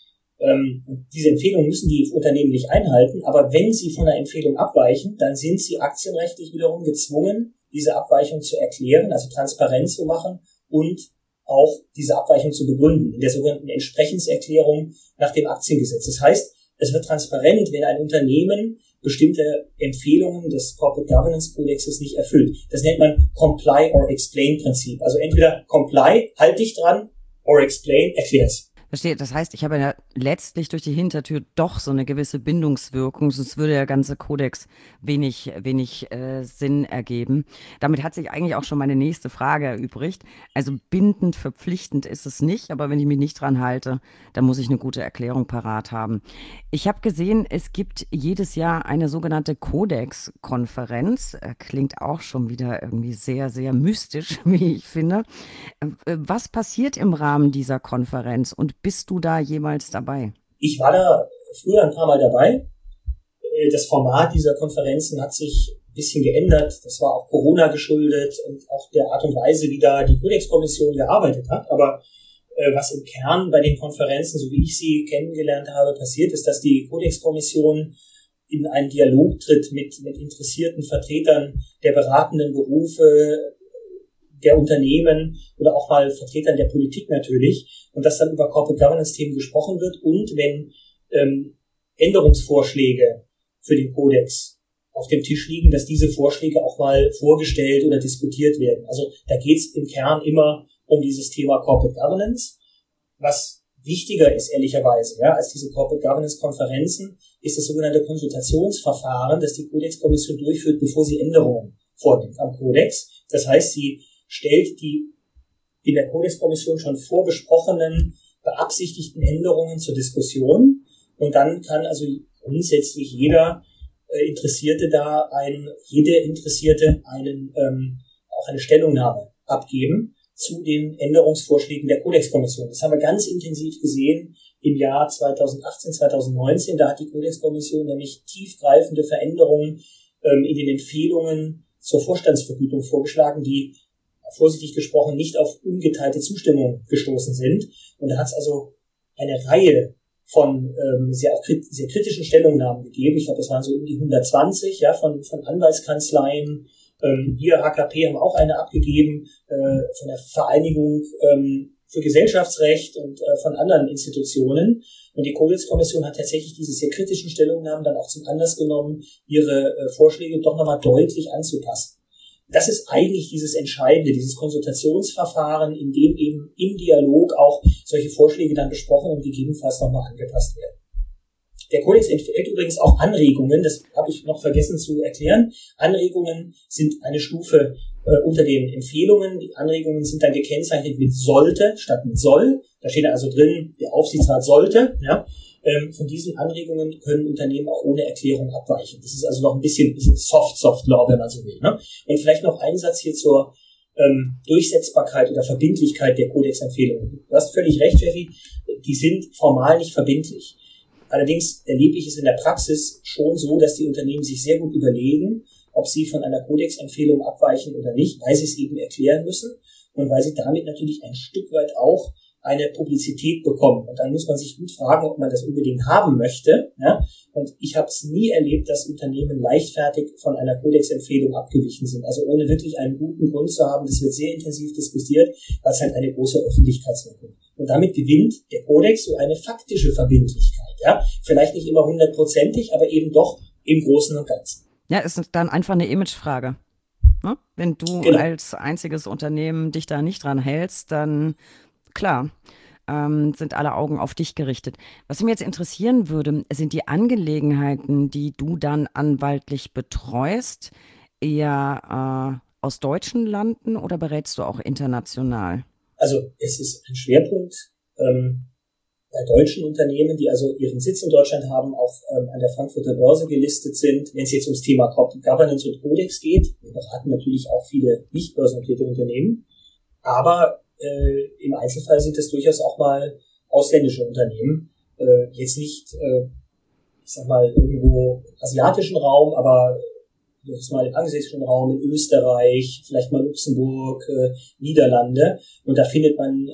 Diese Empfehlungen müssen die Unternehmen nicht einhalten, aber wenn sie von der Empfehlung abweichen, dann sind sie aktienrechtlich wiederum gezwungen, diese Abweichung zu erklären, also transparent zu machen und auch diese Abweichung zu begründen, in der sogenannten Entsprechenserklärung nach dem Aktiengesetz. Das heißt, es wird transparent, wenn ein Unternehmen bestimmte Empfehlungen des Corporate Governance Codexes nicht erfüllt. Das nennt man Comply or Explain Prinzip. Also entweder Comply, halt dich dran, or Explain, erklär's.
Verstehe, das heißt, ich habe ja letztlich durch die Hintertür doch so eine gewisse Bindungswirkung, sonst würde der ganze Kodex wenig Sinn ergeben. Damit hat sich eigentlich auch schon meine nächste Frage erübrigt. Also bindend, verpflichtend ist es nicht, aber wenn ich mich nicht dran halte, dann muss ich eine gute Erklärung parat haben. Ich habe gesehen, es gibt jedes Jahr eine sogenannte Kodex-Konferenz. Klingt auch schon wieder irgendwie sehr, sehr mystisch, wie ich finde. Was passiert im Rahmen dieser Konferenz und bist du da jemals dabei?
Ich war da früher ein paar Mal dabei. Das Format dieser Konferenzen hat sich ein bisschen geändert. Das war auch Corona geschuldet und auch der Art und Weise, wie da die Kodex-Kommission gearbeitet hat. Aber was im Kern bei den Konferenzen, so wie ich sie kennengelernt habe, passiert ist, dass die Kodex-Kommission in einen Dialog tritt mit interessierten Vertretern der beratenden Berufe, der Unternehmen oder auch mal Vertretern der Politik natürlich und dass dann über Corporate Governance Themen gesprochen wird und wenn Änderungsvorschläge für den Kodex auf dem Tisch liegen, dass diese Vorschläge auch mal vorgestellt oder diskutiert werden. Also da geht es im Kern immer um dieses Thema Corporate Governance. Was wichtiger ist, ehrlicherweise, ja, als diese Corporate Governance Konferenzen, ist das sogenannte Konsultationsverfahren, das die Kodexkommission durchführt, bevor sie Änderungen vornimmt am Kodex. Das heißt, sie stellt die in der Kodexkommission schon vorbesprochenen, beabsichtigten Änderungen zur Diskussion, und dann kann also grundsätzlich jede Interessierte auch eine Stellungnahme abgeben zu den Änderungsvorschlägen der Kodexkommission. Das haben wir ganz intensiv gesehen im Jahr 2018, 2019. Da hat die Kodexkommission nämlich tiefgreifende Veränderungen in den Empfehlungen zur Vorstandsvergütung vorgeschlagen, die, vorsichtig gesprochen, nicht auf ungeteilte Zustimmung gestoßen sind. Und da hat es also eine Reihe von sehr kritischen Stellungnahmen gegeben. Ich glaube, das waren so um die 120, ja, von Anwaltskanzleien. Wir HKP haben auch eine abgegeben, von der Vereinigung für Gesellschaftsrecht und von anderen Institutionen. Und die Kodexkommission hat tatsächlich diese sehr kritischen Stellungnahmen dann auch zum Anlass genommen, ihre Vorschläge doch nochmal deutlich anzupassen. Das ist eigentlich dieses Entscheidende, dieses Konsultationsverfahren, in dem eben im Dialog auch solche Vorschläge dann besprochen und gegebenenfalls nochmal angepasst werden. Der Kodex enthält übrigens auch Anregungen, das habe ich noch vergessen zu erklären. Anregungen sind eine Stufe unter den Empfehlungen. Die Anregungen sind dann gekennzeichnet mit sollte statt mit soll. Da steht also drin, der Aufsichtsrat sollte. Ja. Von diesen Anregungen können Unternehmen auch ohne Erklärung abweichen. Das ist also noch ein bisschen Soft Law, wenn man so will. Ne? Und vielleicht noch ein Satz hier zur Durchsetzbarkeit oder Verbindlichkeit der Kodexempfehlungen. Du hast völlig recht, Steffi, die sind formal nicht verbindlich. Allerdings erlebe ich es in der Praxis schon so, dass die Unternehmen sich sehr gut überlegen, ob sie von einer Kodexempfehlung abweichen oder nicht, weil sie es eben erklären müssen und weil sie damit natürlich ein Stück weit auch eine Publizität bekommen. Und dann muss man sich gut fragen, ob man das unbedingt haben möchte. Ja? Und ich habe es nie erlebt, dass Unternehmen leichtfertig von einer Kodexempfehlung abgewichen sind. Also ohne wirklich einen guten Grund zu haben. Das wird sehr intensiv diskutiert, weil es halt eine große Öffentlichkeitswirkung hat. Und damit gewinnt der Kodex so eine faktische Verbindlichkeit. Ja? Vielleicht nicht immer 100%ig, aber eben doch im Großen und Ganzen.
Ja, ist dann einfach eine Imagefrage. Ne? Wenn du als einziges Unternehmen dich da nicht dran hältst, dann klar, sind alle Augen auf dich gerichtet. Was mich jetzt interessieren würde, sind die Angelegenheiten, die du dann anwaltlich betreust, eher aus deutschen Landen oder berätst du auch international?
Also es ist ein Schwerpunkt bei deutschen Unternehmen, die also ihren Sitz in Deutschland haben, auch an der Frankfurter Börse gelistet sind. Wenn es jetzt ums Thema Corporate Governance und Kodex geht, wir beraten natürlich auch viele nicht börsennotierte Unternehmen, aber im Einzelfall sind es durchaus auch mal ausländische Unternehmen, jetzt nicht, ich sag mal, irgendwo im asiatischen Raum, aber jetzt mal im angelsächsischen Raum, in Österreich, vielleicht mal Luxemburg, Niederlande, und da findet man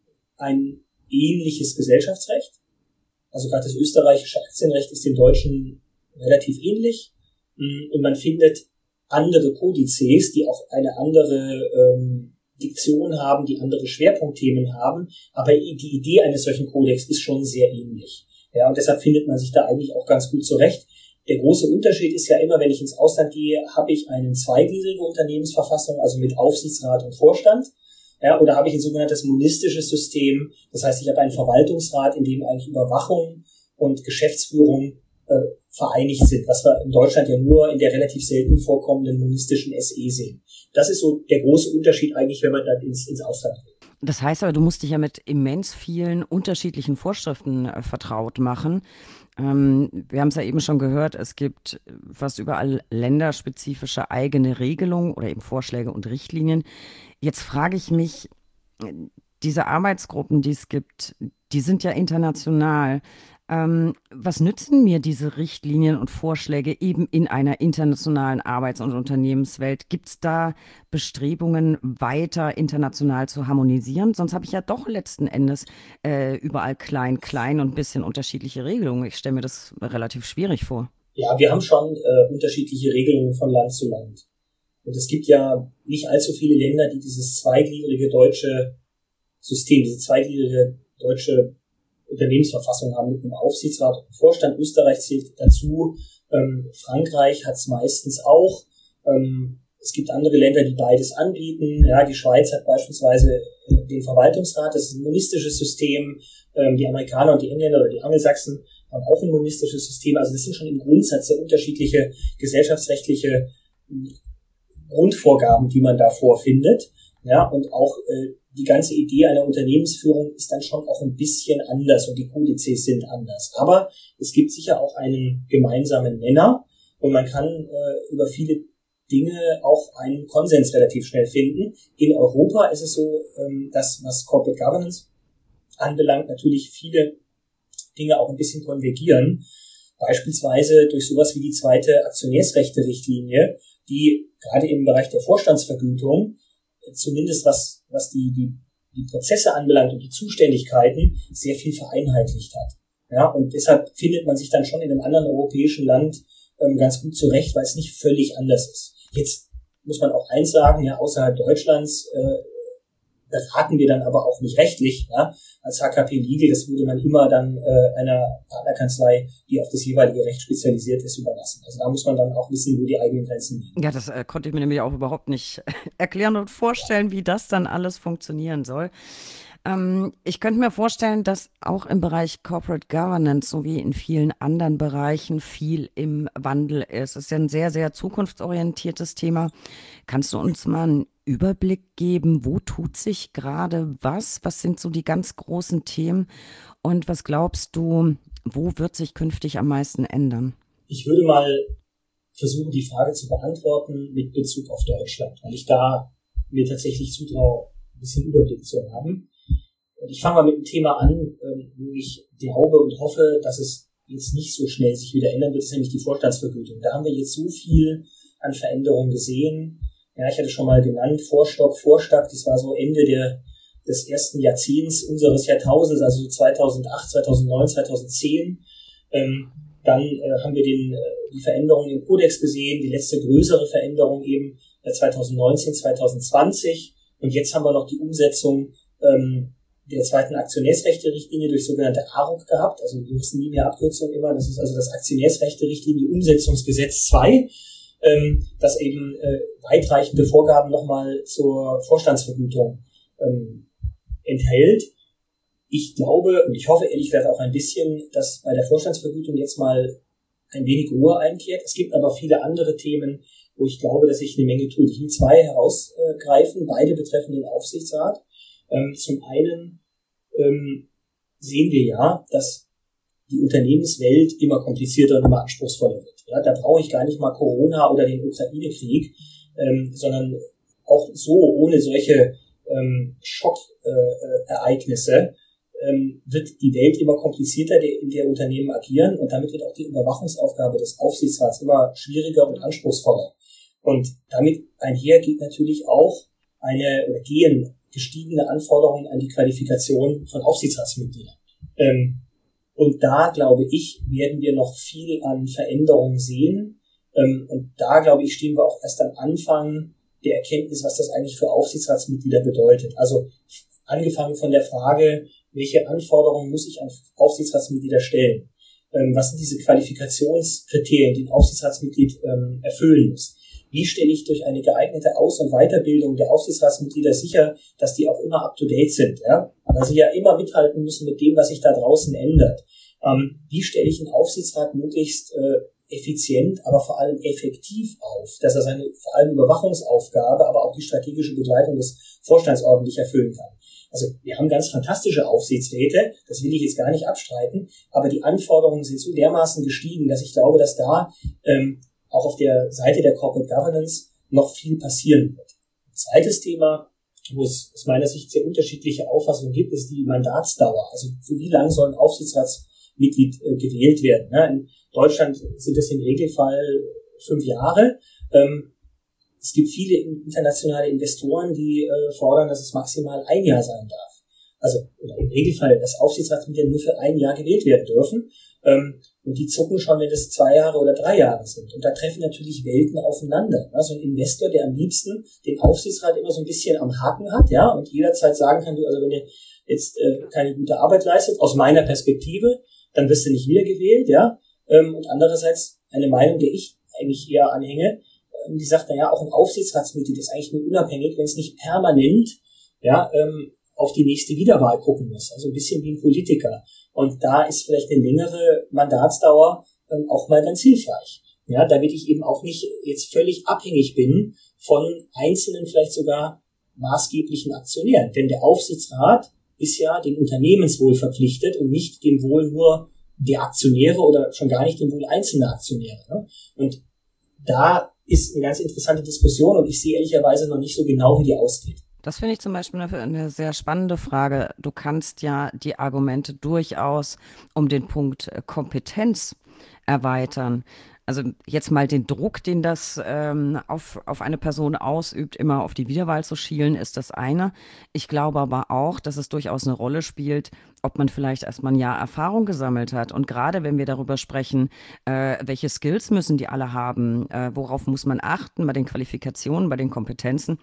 ein ähnliches Gesellschaftsrecht. Also gerade das österreichische Aktienrecht ist dem deutschen relativ ähnlich, und man findet andere Kodizes, die auch eine andere Diktion haben, die andere Schwerpunktthemen haben, aber die Idee eines solchen Kodex ist schon sehr ähnlich. Ja, und deshalb findet man sich da eigentlich auch ganz gut zurecht. Der große Unterschied ist ja immer, wenn ich ins Ausland gehe, habe ich eine zweigliedrige Unternehmensverfassung, also mit Aufsichtsrat und Vorstand, ja, oder habe ich ein sogenanntes monistisches System, das heißt, ich habe einen Verwaltungsrat, in dem eigentlich Überwachung und Geschäftsführung vereinigt sind, was wir in Deutschland ja nur in der relativ selten vorkommenden monistischen SE sehen. Das ist so der große Unterschied eigentlich, wenn man dann ins Ausland geht.
Das heißt aber, du musst dich ja mit immens vielen unterschiedlichen Vorschriften vertraut machen. Wir haben es ja eben schon gehört, es gibt fast überall länderspezifische eigene Regelungen oder eben Vorschläge und Richtlinien. Jetzt frage ich mich, diese Arbeitsgruppen, die es gibt, die sind ja international. Was nützen mir diese Richtlinien und Vorschläge eben in einer internationalen Arbeits- und Unternehmenswelt? Gibt es da Bestrebungen, weiter international zu harmonisieren? Sonst habe ich ja doch letzten Endes überall klein, klein und ein bisschen unterschiedliche Regelungen. Ich stelle mir das relativ schwierig vor.
Ja, wir haben schon unterschiedliche Regelungen von Land zu Land. Und es gibt ja nicht allzu viele Länder, die dieses zweigliedrige deutsche System, diese zweigliedrige deutsche Unternehmensverfassung haben mit einem Aufsichtsrat und einem Vorstand. Österreich zählt dazu. Frankreich hat es meistens auch. Es gibt andere Länder, die beides anbieten. Ja, die Schweiz hat beispielsweise den Verwaltungsrat, das ist ein monistisches System. Die Amerikaner und die Engländer oder die Angelsachsen haben auch ein monistisches System. Also das sind schon im Grundsatz sehr unterschiedliche gesellschaftsrechtliche Grundvorgaben, die man da vorfindet. Ja, und auch die ganze Idee einer Unternehmensführung ist dann schon auch ein bisschen anders und die Kodizes sind anders. Aber es gibt sicher auch einen gemeinsamen Nenner und man kann über viele Dinge auch einen Konsens relativ schnell finden. In Europa ist es so, dass was Corporate Governance anbelangt, natürlich viele Dinge auch ein bisschen konvergieren. Beispielsweise durch sowas wie die zweite Aktionärsrechte-Richtlinie, die gerade im Bereich der Vorstandsvergütung zumindest was die Prozesse anbelangt und die Zuständigkeiten sehr viel vereinheitlicht hat. Ja, und deshalb findet man sich dann schon in einem anderen europäischen Land ganz gut zurecht, weil es nicht völlig anders ist. Jetzt muss man auch eins sagen, ja, außerhalb Deutschlands beraten wir dann aber auch nicht rechtlich. Ja? Als HKP Legal, das würde man immer dann einer Partnerkanzlei, die auf das jeweilige Recht spezialisiert ist, überlassen. Also da muss man dann auch wissen, wo die eigenen Grenzen liegen.
Ja, das konnte ich mir nämlich auch überhaupt nicht erklären und vorstellen, wie das dann alles funktionieren soll. Ich könnte mir vorstellen, dass auch im Bereich Corporate Governance sowie in vielen anderen Bereichen viel im Wandel ist. Es ist ja ein sehr, sehr zukunftsorientiertes Thema. Kannst du uns mal einen Überblick geben, wo tut sich gerade was? Was sind so die ganz großen Themen? Und was glaubst du, wo wird sich künftig am meisten ändern?
Ich würde mal versuchen, die Frage zu beantworten mit Bezug auf Deutschland, weil ich da mir tatsächlich zutraue, ein bisschen Überblick zu haben. Und ich fange mal mit einem Thema an, wo ich glaube und hoffe, dass es jetzt nicht so schnell sich wieder ändern wird, das ist nämlich die Vorstandsvergütung. Da haben wir jetzt so viel an Veränderungen gesehen. Ja, ich hatte schon mal genannt, Vorstadt, das war so Ende des ersten Jahrzehnts unseres Jahrtausends, also 2008, 2009, 2010. Dann haben wir die Veränderungen im Kodex gesehen, die letzte größere Veränderung eben 2019, 2020. Und jetzt haben wir noch die Umsetzung der zweiten Aktionärsrechte-Richtlinie durch sogenannte ARUG gehabt. Also wir müssen nie mehr Abkürzung immer. Das ist also das Aktionärsrechte-Richtlinie Umsetzungsgesetz 2, das eben weitreichende Vorgaben nochmal zur Vorstandsvergütung enthält. Ich glaube und ich hoffe ehrlich gesagt auch ein bisschen, dass bei der Vorstandsvergütung jetzt mal ein wenig Ruhe einkehrt. Es gibt aber viele andere Themen, wo ich glaube, dass sich eine Menge tut. Ich will zwei herausgreifen, beide betreffen den Aufsichtsrat. Zum einen sehen wir ja, dass die Unternehmenswelt immer komplizierter und immer anspruchsvoller wird. Ja, da brauche ich gar nicht mal Corona oder den Ukraine-Krieg, sondern auch so ohne solche Schockereignisse wird die Welt immer komplizierter, in der Unternehmen agieren, und damit wird auch die Überwachungsaufgabe des Aufsichtsrats immer schwieriger und anspruchsvoller. Und damit einher geht natürlich auch gehen gestiegene Anforderungen an die Qualifikation von Aufsichtsratsmitgliedern. Und da, glaube ich, werden wir noch viel an Veränderungen sehen. Und da, glaube ich, stehen wir auch erst am Anfang der Erkenntnis, was das eigentlich für Aufsichtsratsmitglieder bedeutet. Also angefangen von der Frage, welche Anforderungen muss ich an Aufsichtsratsmitglieder stellen? Was sind diese Qualifikationskriterien, die ein Aufsichtsratsmitglied erfüllen muss? Wie stelle ich durch eine geeignete Aus- und Weiterbildung der Aufsichtsratsmitglieder sicher, dass die auch immer up-to-date sind? Ja? Weil sie ja immer mithalten müssen mit dem, was sich da draußen ändert. Wie stelle ich einen Aufsichtsrat möglichst effizient, aber vor allem effektiv auf, dass er seine vor allem Überwachungsaufgabe, aber auch die strategische Begleitung des Vorstands ordentlich erfüllen kann? Also wir haben ganz fantastische Aufsichtsräte, das will ich jetzt gar nicht abstreiten, aber die Anforderungen sind so dermaßen gestiegen, dass ich glaube, dass da auch auf der Seite der Corporate Governance noch viel passieren wird. Ein zweites Thema, wo es aus meiner Sicht sehr unterschiedliche Auffassungen gibt, ist die Mandatsdauer. Also für wie lang soll ein Aufsichtsratsmitglied gewählt werden? In Deutschland sind es im Regelfall 5 Jahre. Es gibt viele internationale Investoren, die fordern, dass es maximal 1 Jahr sein darf. Also im Regelfall, dass Aufsichtsratsmitglieder nur für 1 Jahr gewählt werden dürfen. Und die zucken schon, wenn es 2 Jahre oder 3 Jahre sind. Und da treffen natürlich Welten aufeinander. Also ein Investor, der am liebsten den Aufsichtsrat immer so ein bisschen am Haken hat, ja, und jederzeit sagen kann, du, also wenn du jetzt keine gute Arbeit leistet, aus meiner Perspektive, dann wirst du nicht wiedergewählt, ja. Und andererseits eine Meinung, der ich eigentlich eher anhänge, die sagt, naja, auch ein Aufsichtsratsmitglied ist eigentlich nur unabhängig, wenn es nicht permanent auf die nächste Wiederwahl gucken muss. Also ein bisschen wie ein Politiker. Und da ist vielleicht eine längere Mandatsdauer auch mal ganz hilfreich. Ja, damit ich eben auch nicht jetzt völlig abhängig bin von einzelnen, vielleicht sogar maßgeblichen Aktionären. Denn der Aufsichtsrat ist ja dem Unternehmenswohl verpflichtet und nicht dem Wohl nur der Aktionäre oder schon gar nicht dem Wohl einzelner Aktionäre. Ne? Und da ist eine ganz interessante Diskussion und ich sehe ehrlicherweise noch nicht so genau, wie die ausgeht.
Das finde ich zum Beispiel eine sehr spannende Frage. Du kannst ja die Argumente durchaus um den Punkt Kompetenz erweitern. Also jetzt mal den Druck, den das auf eine Person ausübt, immer auf die Wiederwahl zu schielen, ist das eine. Ich glaube aber auch, dass es durchaus eine Rolle spielt, ob man vielleicht erstmal ein Jahr Erfahrung gesammelt hat. Und gerade wenn wir darüber sprechen, welche Skills müssen die alle haben, worauf muss man achten bei den Qualifikationen, bei den Kompetenzen.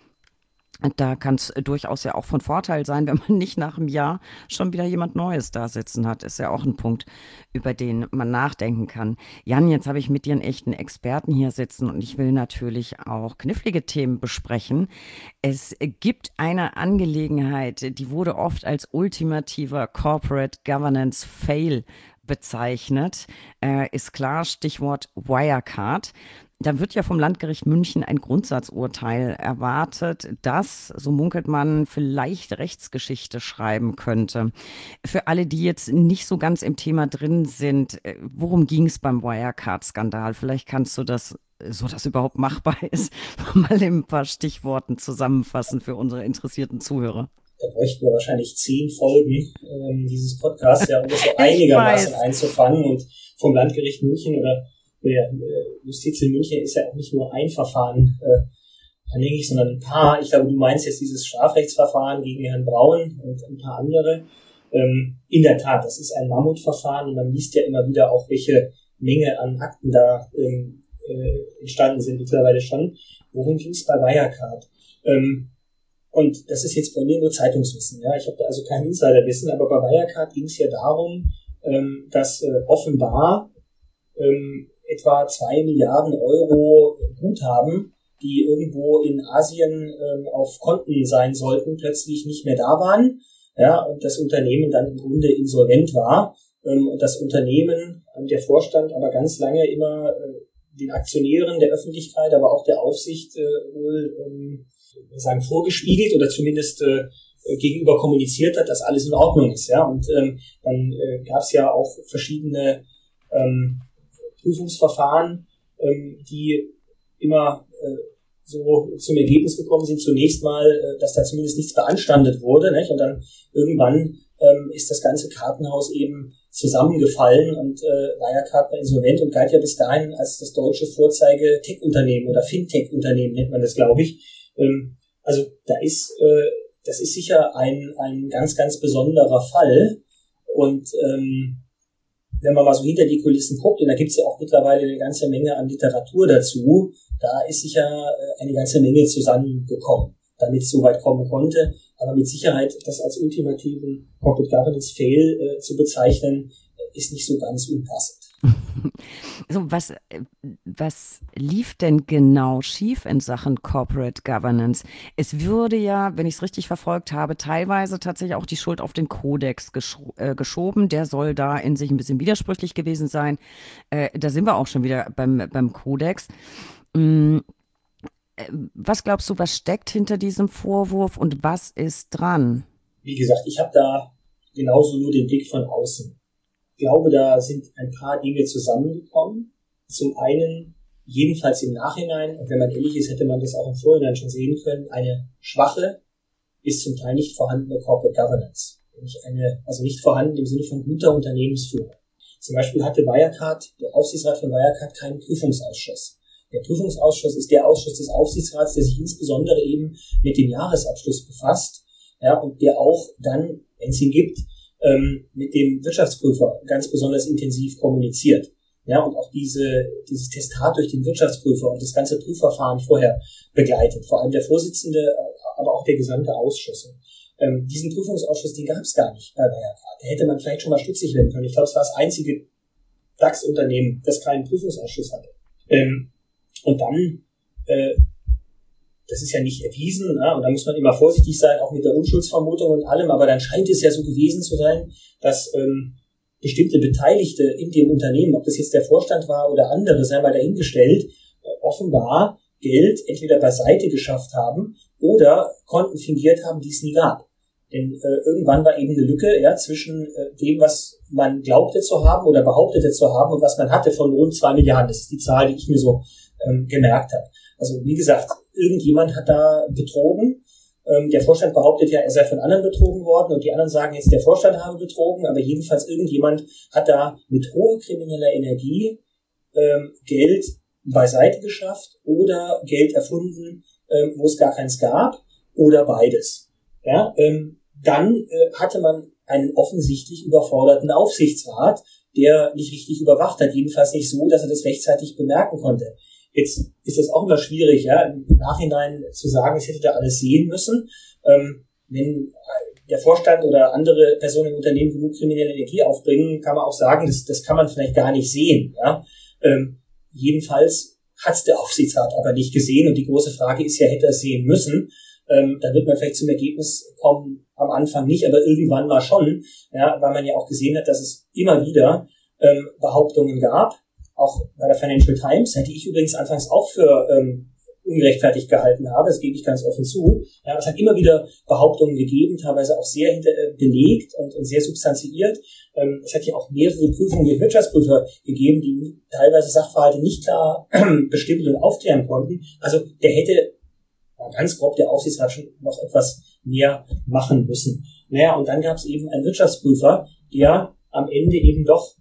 Da kann es durchaus ja auch von Vorteil sein, wenn man nicht nach einem Jahr schon wieder jemand Neues da sitzen hat. Ist ja auch ein Punkt, über den man nachdenken kann. Jan, jetzt habe ich mit dir einen echten Experten hier sitzen und ich will natürlich auch knifflige Themen besprechen. Es gibt eine Angelegenheit, die wurde oft als ultimativer Corporate Governance Fail bezeichnet. Ist klar, Stichwort Wirecard. Da wird ja vom Landgericht München ein Grundsatzurteil erwartet, das, so munkelt man, vielleicht Rechtsgeschichte schreiben könnte. Für alle, die jetzt nicht so ganz im Thema drin sind, worum ging es beim Wirecard-Skandal? Vielleicht kannst du das, so dass überhaupt machbar ist, mal in ein paar Stichworten zusammenfassen für unsere interessierten Zuhörer.
Da bräuchten wir wahrscheinlich 10 Folgen dieses Podcasts, ja, um das so einigermaßen einzufangen. Und vom Landgericht München oder der Justiz in München ist ja auch nicht nur ein Verfahren anhängig, sondern ein paar. Ich glaube, du meinst jetzt dieses Strafrechtsverfahren gegen Herrn Braun und ein paar andere. In der Tat, das ist ein Mammutverfahren und man liest ja immer wieder auch, welche Menge an Akten da entstanden sind mittlerweile schon. Worum ging es bei Wirecard? Und das ist jetzt von mir nur Zeitungswissen. Ja, ich habe da also kein Insiderwissen, aber bei Wirecard ging es ja darum, dass offenbar etwa 2 Milliarden Euro Guthaben, die irgendwo in Asien auf Konten sein sollten, plötzlich nicht mehr da waren. Ja, und das Unternehmen dann im Grunde insolvent war. Und das Unternehmen, der Vorstand aber ganz lange immer den Aktionären, der Öffentlichkeit, aber auch der Aufsicht wohl vorgespiegelt oder zumindest gegenüber kommuniziert hat, dass alles in Ordnung ist. Ja, und dann gab es ja auch verschiedene Prüfungsverfahren, die immer so zum Ergebnis gekommen sind, zunächst mal, dass da zumindest nichts beanstandet wurde, nicht? Und dann irgendwann ist das ganze Kartenhaus eben zusammengefallen und Wirecard war insolvent und galt ja bis dahin als das deutsche Vorzeige-Tech-Unternehmen oder Fintech-Unternehmen nennt man das, glaube ich. Also das ist sicher ein ganz, ganz besonderer Fall und wenn man mal so hinter die Kulissen guckt, und da gibt's ja auch mittlerweile eine ganze Menge an Literatur dazu, da ist sicher eine ganze Menge zusammengekommen, damit es so weit kommen konnte. Aber mit Sicherheit, das als ultimativen Corporate Governance Fail zu bezeichnen, ist nicht so ganz unpassend.
So, was lief denn genau schief in Sachen Corporate Governance? Es würde ja, wenn ich es richtig verfolgt habe, teilweise tatsächlich auch die Schuld auf den Kodex geschoben. Der soll da in sich ein bisschen widersprüchlich gewesen sein. Da sind wir auch schon wieder beim Kodex. Was glaubst du, was steckt hinter diesem Vorwurf und was ist dran?
Wie gesagt, ich habe da genauso nur den Blick von außen. Ich glaube, da sind ein paar Dinge zusammengekommen. Zum einen, jedenfalls im Nachhinein, und wenn man ehrlich ist, hätte man das auch im Vorhinein schon sehen können, eine schwache, bis zum Teil nicht vorhandene Corporate Governance. Also nicht vorhanden im Sinne von guter Unternehmensführung. Zum Beispiel hatte Wirecard, der Aufsichtsrat von Wirecard, keinen Prüfungsausschuss. Der Prüfungsausschuss ist der Ausschuss des Aufsichtsrats, der sich insbesondere eben mit dem Jahresabschluss befasst, ja, und der auch dann, wenn es ihn gibt, mit dem Wirtschaftsprüfer ganz besonders intensiv kommuniziert. Ja, und auch dieses Testat durch den Wirtschaftsprüfer und das ganze Prüfverfahren vorher begleitet. Vor allem der Vorsitzende, aber auch der gesamte Ausschuss. Diesen Prüfungsausschuss, den gab es gar nicht bei Wirecard. Da hätte man vielleicht schon mal stutzig werden können. Ich glaube, es war das einzige DAX-Unternehmen, das keinen Prüfungsausschuss hatte. Und dann, das ist ja nicht erwiesen, und da muss man immer vorsichtig sein, auch mit der Unschuldsvermutung und allem, aber dann scheint es ja so gewesen zu sein, dass bestimmte Beteiligte in dem Unternehmen, ob das jetzt der Vorstand war oder andere, sei mal dahingestellt, offenbar Geld entweder beiseite geschafft haben oder Konten fingiert haben, die es nie gab. Denn irgendwann war eben eine Lücke zwischen dem, was man glaubte zu haben oder behauptete zu haben und was man hatte von rund 2 Milliarden. Das ist die Zahl, die ich mir so gemerkt habe. Also wie gesagt, irgendjemand hat da betrogen. Der Vorstand behauptet ja, er sei von anderen betrogen worden und die anderen sagen jetzt, der Vorstand habe betrogen. Aber jedenfalls irgendjemand hat da mit hoher krimineller Energie Geld beiseite geschafft oder Geld erfunden, wo es gar keins gab oder beides. Ja, dann hatte man einen offensichtlich überforderten Aufsichtsrat, der nicht richtig überwacht hat, jedenfalls nicht so, dass er das rechtzeitig bemerken konnte. Jetzt ist es auch immer schwierig, im Nachhinein zu sagen, es hätte da alles sehen müssen. Wenn der Vorstand oder andere Personen im Unternehmen genug kriminelle Energie aufbringen, kann man auch sagen, das kann man vielleicht gar nicht sehen. Ja? Jedenfalls hat es der Aufsichtsrat aber nicht gesehen und die große Frage ist ja, hätte er es sehen müssen? Da wird man vielleicht zum Ergebnis kommen, am Anfang nicht, aber irgendwann mal schon, weil man ja auch gesehen hat, dass es immer wieder Behauptungen gab, auch bei der Financial Times, die ich übrigens anfangs auch für ungerechtfertigt gehalten habe, das gebe ich ganz offen zu. Ja, es hat immer wieder Behauptungen gegeben, teilweise auch sehr belegt und sehr substanziiert. Es hat ja auch mehrere Prüfungen durch Wirtschaftsprüfer gegeben, die teilweise Sachverhalte nicht klar bestimmen und aufklären konnten. Also der hätte ganz grob der Aufsichtsrat schon noch etwas mehr machen müssen. Und dann gab es eben einen Wirtschaftsprüfer, der am Ende eben doch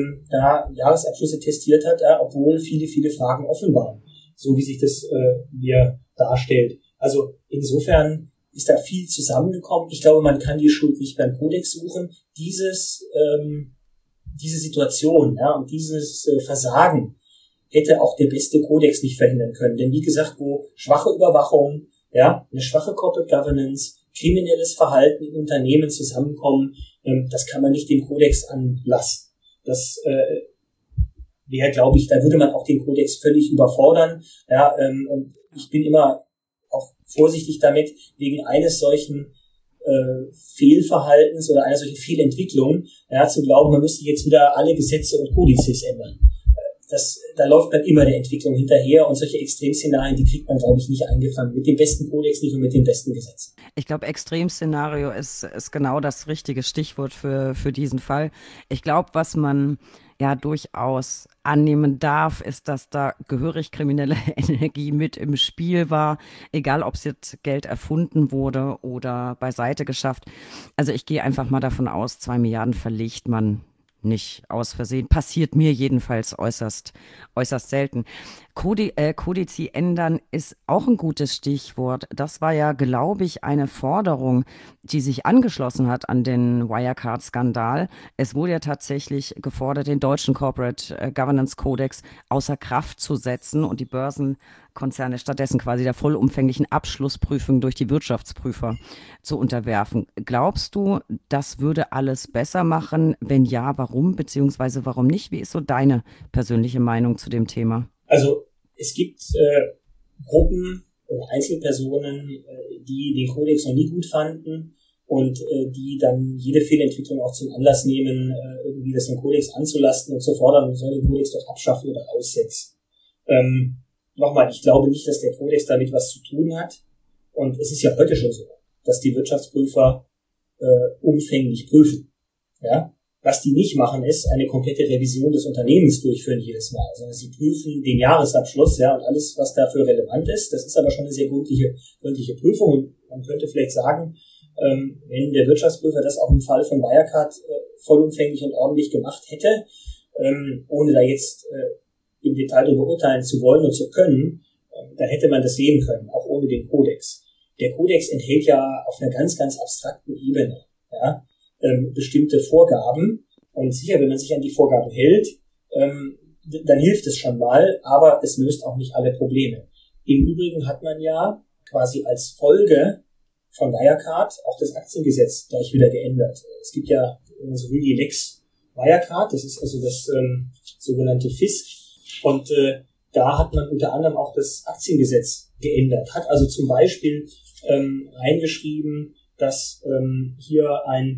da Jahresabschlüsse testiert hat, obwohl viele, viele Fragen offen waren, so wie sich das mir darstellt. Also insofern ist da viel zusammengekommen. Ich glaube, man kann die Schuld nicht beim Kodex suchen. Diese Situation und dieses Versagen hätte auch der beste Kodex nicht verhindern können. Denn wie gesagt, wo schwache Überwachung, eine schwache Corporate Governance, kriminelles Verhalten in Unternehmen zusammenkommen, das kann man nicht dem Kodex anlassen. Das wäre, glaube ich, da würde man auch den Kodex völlig überfordern. Und ich bin immer auch vorsichtig damit, wegen eines solchen Fehlverhaltens oder einer solchen Fehlentwicklung, zu glauben, man müsste jetzt wieder alle Gesetze und Kodizes ändern. Da läuft man immer der Entwicklung hinterher und solche Extremszenarien, die kriegt man, glaube ich, nicht eingefangen. Mit dem besten Kodex nicht und mit den besten Gesetzen.
Ich glaube, Extremszenario ist genau das richtige Stichwort für diesen Fall. Ich glaube, was man ja durchaus annehmen darf, ist, dass da gehörig kriminelle Energie mit im Spiel war, egal ob es jetzt Geld erfunden wurde oder beiseite geschafft. Also ich gehe einfach mal davon aus, 2 Milliarden verlegt man nicht aus Versehen. Passiert mir jedenfalls äußerst selten. Kodizi ändern ist auch ein gutes Stichwort. Das war ja, glaube ich, eine Forderung, die sich angeschlossen hat an den Wirecard-Skandal. Es wurde ja tatsächlich gefordert, den deutschen Corporate Governance Codex außer Kraft zu setzen und die Börsenkonzerne stattdessen quasi der vollumfänglichen Abschlussprüfung durch die Wirtschaftsprüfer zu unterwerfen. Glaubst du, das würde alles besser machen? Wenn ja, warum? Beziehungsweise warum nicht? Wie ist so deine persönliche Meinung zu dem Thema?
Also es gibt Gruppen oder Einzelpersonen, die den Kodex noch nie gut fanden und die dann jede Fehlentwicklung auch zum Anlass nehmen, irgendwie das im Kodex anzulasten und zu fordern, man soll den Kodex doch abschaffen oder aussetzen. Nochmal, ich glaube nicht, dass der Kodex damit was zu tun hat. Und es ist ja heute schon so, dass die Wirtschaftsprüfer umfänglich prüfen. Was die nicht machen, ist eine komplette Revision des Unternehmens durchführen jedes Mal. Also sie prüfen den Jahresabschluss, und alles, was dafür relevant ist. Das ist aber schon eine sehr gründliche Prüfung. Und man könnte vielleicht sagen, wenn der Wirtschaftsprüfer das auch im Fall von Wirecard vollumfänglich und ordentlich gemacht hätte, ohne da jetzt im Detail darüber urteilen zu wollen und zu können, dann hätte man das sehen können, auch ohne den Kodex. Der Kodex enthält ja auf einer ganz, ganz abstrakten Ebene bestimmte Vorgaben. Und sicher, wenn man sich an die Vorgaben hält, dann hilft es schon mal, aber es löst auch nicht alle Probleme. Im Übrigen hat man ja quasi als Folge von Wirecard auch das Aktiengesetz gleich wieder geändert. Es gibt ja so wie die Lex Wirecard, das ist also das sogenannte FISC, und da hat man unter anderem auch das Aktiengesetz geändert, hat also zum Beispiel reingeschrieben, dass hier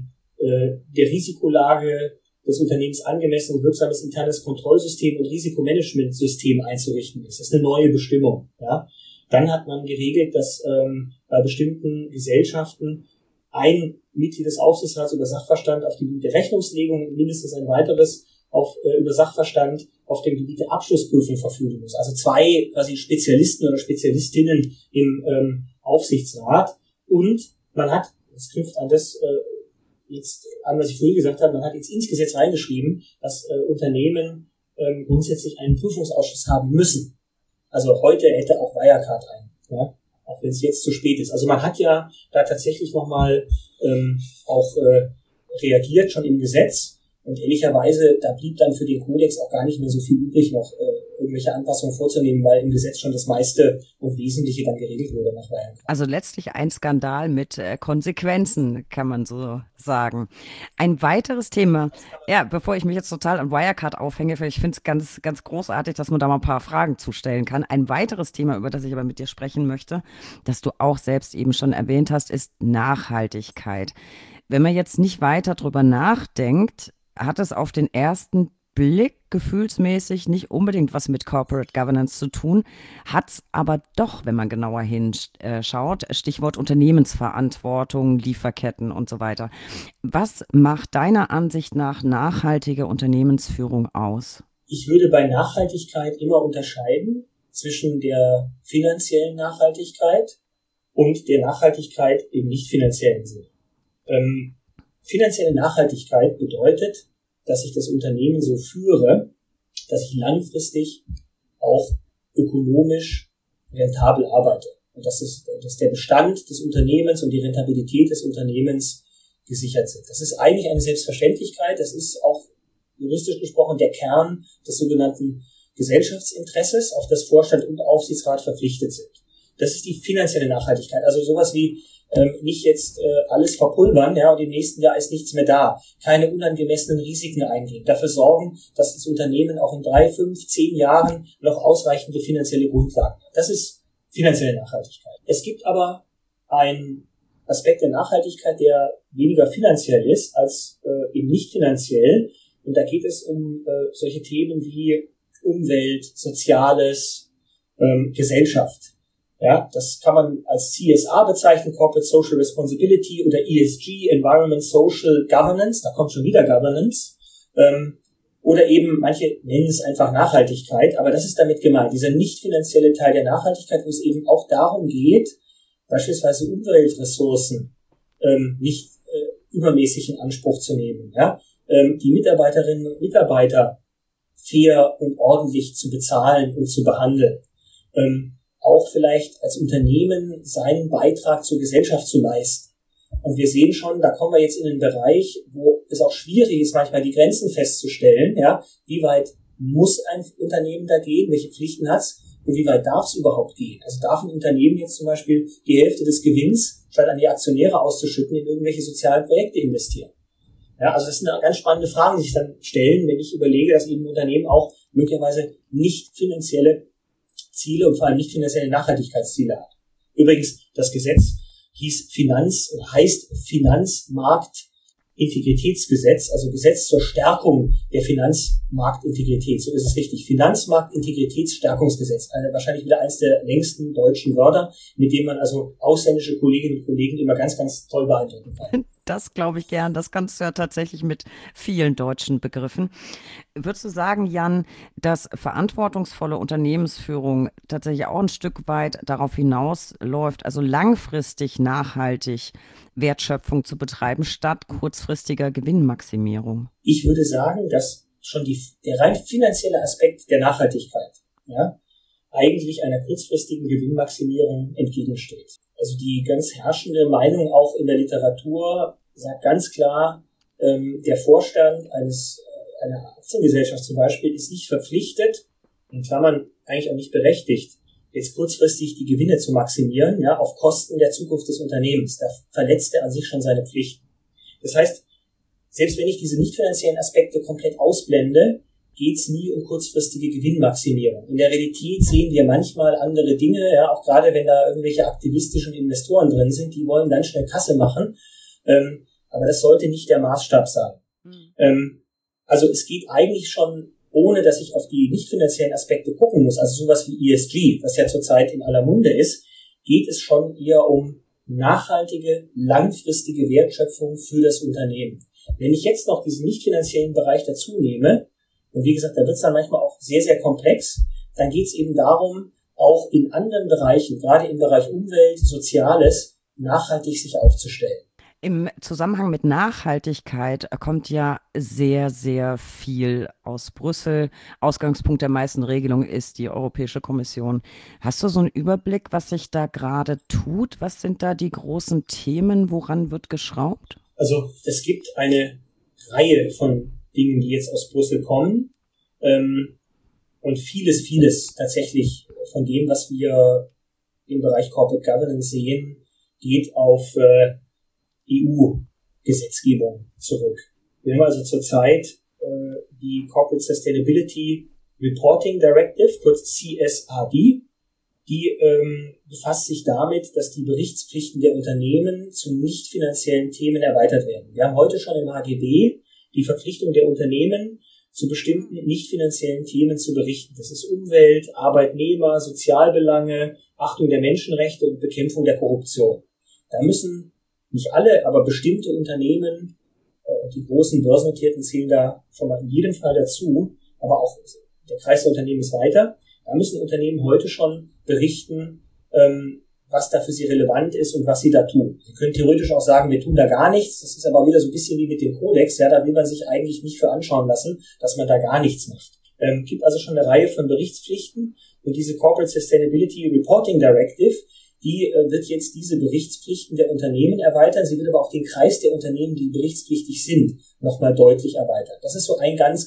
der Risikolage des Unternehmens angemessen und wirksames internes Kontrollsystem und Risikomanagementsystem einzurichten ist. Das ist eine neue Bestimmung. Ja? Dann hat man geregelt, dass bei bestimmten Gesellschaften ein Mitglied des Aufsichtsrats über Sachverstand auf die Gebiet der Rechnungslegung und mindestens ein weiteres über Sachverstand auf dem Gebiet der Abschlussprüfung verfügen muss. Also 2 quasi Spezialisten oder Spezialistinnen im Aufsichtsrat. Und man hat, das knüpft an das jetzt an, was ich vorhin gesagt habe, man hat jetzt ins Gesetz reingeschrieben, dass Unternehmen grundsätzlich einen Prüfungsausschuss haben müssen. Also heute hätte auch Wirecard einen, ja, auch wenn es jetzt zu spät ist. Also man hat ja da tatsächlich nochmal auch reagiert schon im Gesetz. Und ehrlicherweise, da blieb dann für den Kodex auch gar nicht mehr so viel übrig, noch irgendwelche Anpassungen vorzunehmen, weil im Gesetz schon das meiste und Wesentliche dann geregelt wurde nach Wirecard.
Also letztlich ein Skandal mit Konsequenzen, kann man so sagen. Ein weiteres Thema, ja, bevor ich mich jetzt total an Wirecard aufhänge, weil ich finde es ganz, ganz großartig, dass man da mal ein paar Fragen zustellen kann. Ein weiteres Thema, über das ich aber mit dir sprechen möchte, das du auch selbst eben schon erwähnt hast, ist Nachhaltigkeit. Wenn man jetzt nicht weiter drüber nachdenkt, hat es auf den ersten Blick gefühlsmäßig nicht unbedingt was mit Corporate Governance zu tun, hat es aber doch, wenn man genauer hinschaut, Stichwort Unternehmensverantwortung, Lieferketten und so weiter. Was macht deiner Ansicht nach nachhaltige Unternehmensführung aus?
Ich würde bei Nachhaltigkeit immer unterscheiden zwischen der finanziellen Nachhaltigkeit und der Nachhaltigkeit im nicht finanziellen Sinne. Finanzielle Nachhaltigkeit bedeutet, dass ich das Unternehmen so führe, dass ich langfristig auch ökonomisch rentabel arbeite. Und dass der Bestand des Unternehmens und die Rentabilität des Unternehmens gesichert sind. Das ist eigentlich eine Selbstverständlichkeit. Das ist auch juristisch gesprochen der Kern des sogenannten Gesellschaftsinteresses, auf das Vorstand und Aufsichtsrat verpflichtet sind. Das ist die finanzielle Nachhaltigkeit. Also sowas wie nicht jetzt alles verpulvern, ja, und im nächsten Jahr ist nichts mehr da. Keine unangemessenen Risiken eingehen. Dafür sorgen, dass das Unternehmen auch in 3, 5, 10 Jahren noch ausreichende finanzielle Grundlagen hat. Das ist finanzielle Nachhaltigkeit. Es gibt aber einen Aspekt der Nachhaltigkeit, der weniger finanziell ist als eben nicht finanziell. Und da geht es um solche Themen wie Umwelt, Soziales, Gesellschaft. Ja, das kann man als CSR bezeichnen, Corporate Social Responsibility, oder ESG, Environment Social Governance, da kommt schon wieder Governance, oder eben manche nennen es einfach Nachhaltigkeit, aber das ist damit gemeint, dieser nicht finanzielle Teil der Nachhaltigkeit, wo es eben auch darum geht, beispielsweise Umweltressourcen nicht übermäßig in Anspruch zu nehmen, ja, die Mitarbeiterinnen und Mitarbeiter fair und ordentlich zu bezahlen und zu behandeln, auch vielleicht als Unternehmen seinen Beitrag zur Gesellschaft zu leisten. Und wir sehen schon, da kommen wir jetzt in einen Bereich, wo es auch schwierig ist, manchmal die Grenzen festzustellen, ja, wie weit muss ein Unternehmen da gehen, welche Pflichten hat es und wie weit darf es überhaupt gehen. Also darf ein Unternehmen jetzt zum Beispiel die Hälfte des Gewinns, statt an die Aktionäre auszuschütten, in irgendwelche sozialen Projekte investieren. Ja, also das sind ganz spannende Fragen, die sich dann stellen, wenn ich überlege, dass eben ein Unternehmen auch möglicherweise nicht finanzielle Ziele und vor allem nicht finanzielle Nachhaltigkeitsziele hat. Übrigens, das Gesetz heißt Finanzmarktintegritätsgesetz, also Gesetz zur Stärkung der Finanzmarktintegrität. So ist es richtig. Finanzmarktintegritätsstärkungsgesetz. Wahrscheinlich wieder eines der längsten deutschen Wörter, mit dem man also ausländische Kolleginnen und Kollegen immer ganz, ganz toll beeindrucken kann.
Das glaube ich gern. Das kannst du ja tatsächlich mit vielen deutschen Begriffen. Würdest du sagen, Jan, dass verantwortungsvolle Unternehmensführung tatsächlich auch ein Stück weit darauf hinausläuft, also langfristig nachhaltig Wertschöpfung zu betreiben, statt kurzfristiger Gewinnmaximierung?
Ich würde sagen, dass schon der rein finanzielle Aspekt der Nachhaltigkeit, ja, eigentlich einer kurzfristigen Gewinnmaximierung entgegensteht. Also die ganz herrschende Meinung auch in der Literatur sagt ganz klar, der Vorstand einer Aktiengesellschaft zum Beispiel ist nicht verpflichtet, in Klammern eigentlich auch nicht berechtigt, jetzt kurzfristig die Gewinne zu maximieren, ja, auf Kosten der Zukunft des Unternehmens. Da verletzt er an sich schon seine Pflichten. Das heißt, selbst wenn ich diese nicht finanziellen Aspekte komplett ausblende, geht's nie um kurzfristige Gewinnmaximierung. In der Realität sehen wir manchmal andere Dinge, ja, auch gerade wenn da irgendwelche aktivistischen Investoren drin sind, die wollen ganz schnell Kasse machen, aber das sollte nicht der Maßstab sein. Also es geht eigentlich schon, ohne dass ich auf die nicht finanziellen Aspekte gucken muss, also sowas wie ESG, was ja zurzeit in aller Munde ist, geht es schon eher um nachhaltige, langfristige Wertschöpfung für das Unternehmen. Wenn ich jetzt noch diesen nicht finanziellen Bereich dazu nehme, und wie gesagt, da wird es dann manchmal auch sehr, sehr komplex, dann geht es eben darum, auch in anderen Bereichen, gerade im Bereich Umwelt, Soziales, nachhaltig sich aufzustellen.
Im Zusammenhang mit Nachhaltigkeit kommt ja sehr, sehr viel aus Brüssel. Ausgangspunkt der meisten Regelungen ist die Europäische Kommission. Hast du so einen Überblick, was sich da gerade tut? Was sind da die großen Themen? Woran wird geschraubt?
Also es gibt eine Reihe von Dingen, die jetzt aus Brüssel kommen. Und vieles tatsächlich von dem, was wir im Bereich Corporate Governance sehen, geht auf EU-Gesetzgebung zurück. Wir haben also zurzeit die Corporate Sustainability Reporting Directive, kurz CSRD, die befasst sich damit, dass die Berichtspflichten der Unternehmen zu nicht finanziellen Themen erweitert werden. Wir haben heute schon im HGB die Verpflichtung der Unternehmen, zu bestimmten nicht finanziellen Themen zu berichten. Das ist Umwelt, Arbeitnehmer, Sozialbelange, Achtung der Menschenrechte und Bekämpfung der Korruption. Da müssen nicht alle, aber bestimmte Unternehmen, die großen börsennotierten zählen da schon mal in jedem Fall dazu, aber auch der Kreis der Unternehmen ist weiter. Da müssen Unternehmen heute schon berichten, was da für sie relevant ist und was sie da tun. Sie können theoretisch auch sagen, wir tun da gar nichts. Das ist aber wieder so ein bisschen wie mit dem Kodex. Ja, da will man sich eigentlich nicht für anschauen lassen, dass man da gar nichts macht. Gibt also schon eine Reihe von Berichtspflichten. Und diese Corporate Sustainability Reporting Directive, die wird jetzt diese Berichtspflichten der Unternehmen erweitern. Sie wird aber auch den Kreis der Unternehmen, die berichtspflichtig sind, nochmal deutlich erweitern. Das ist so ein ganz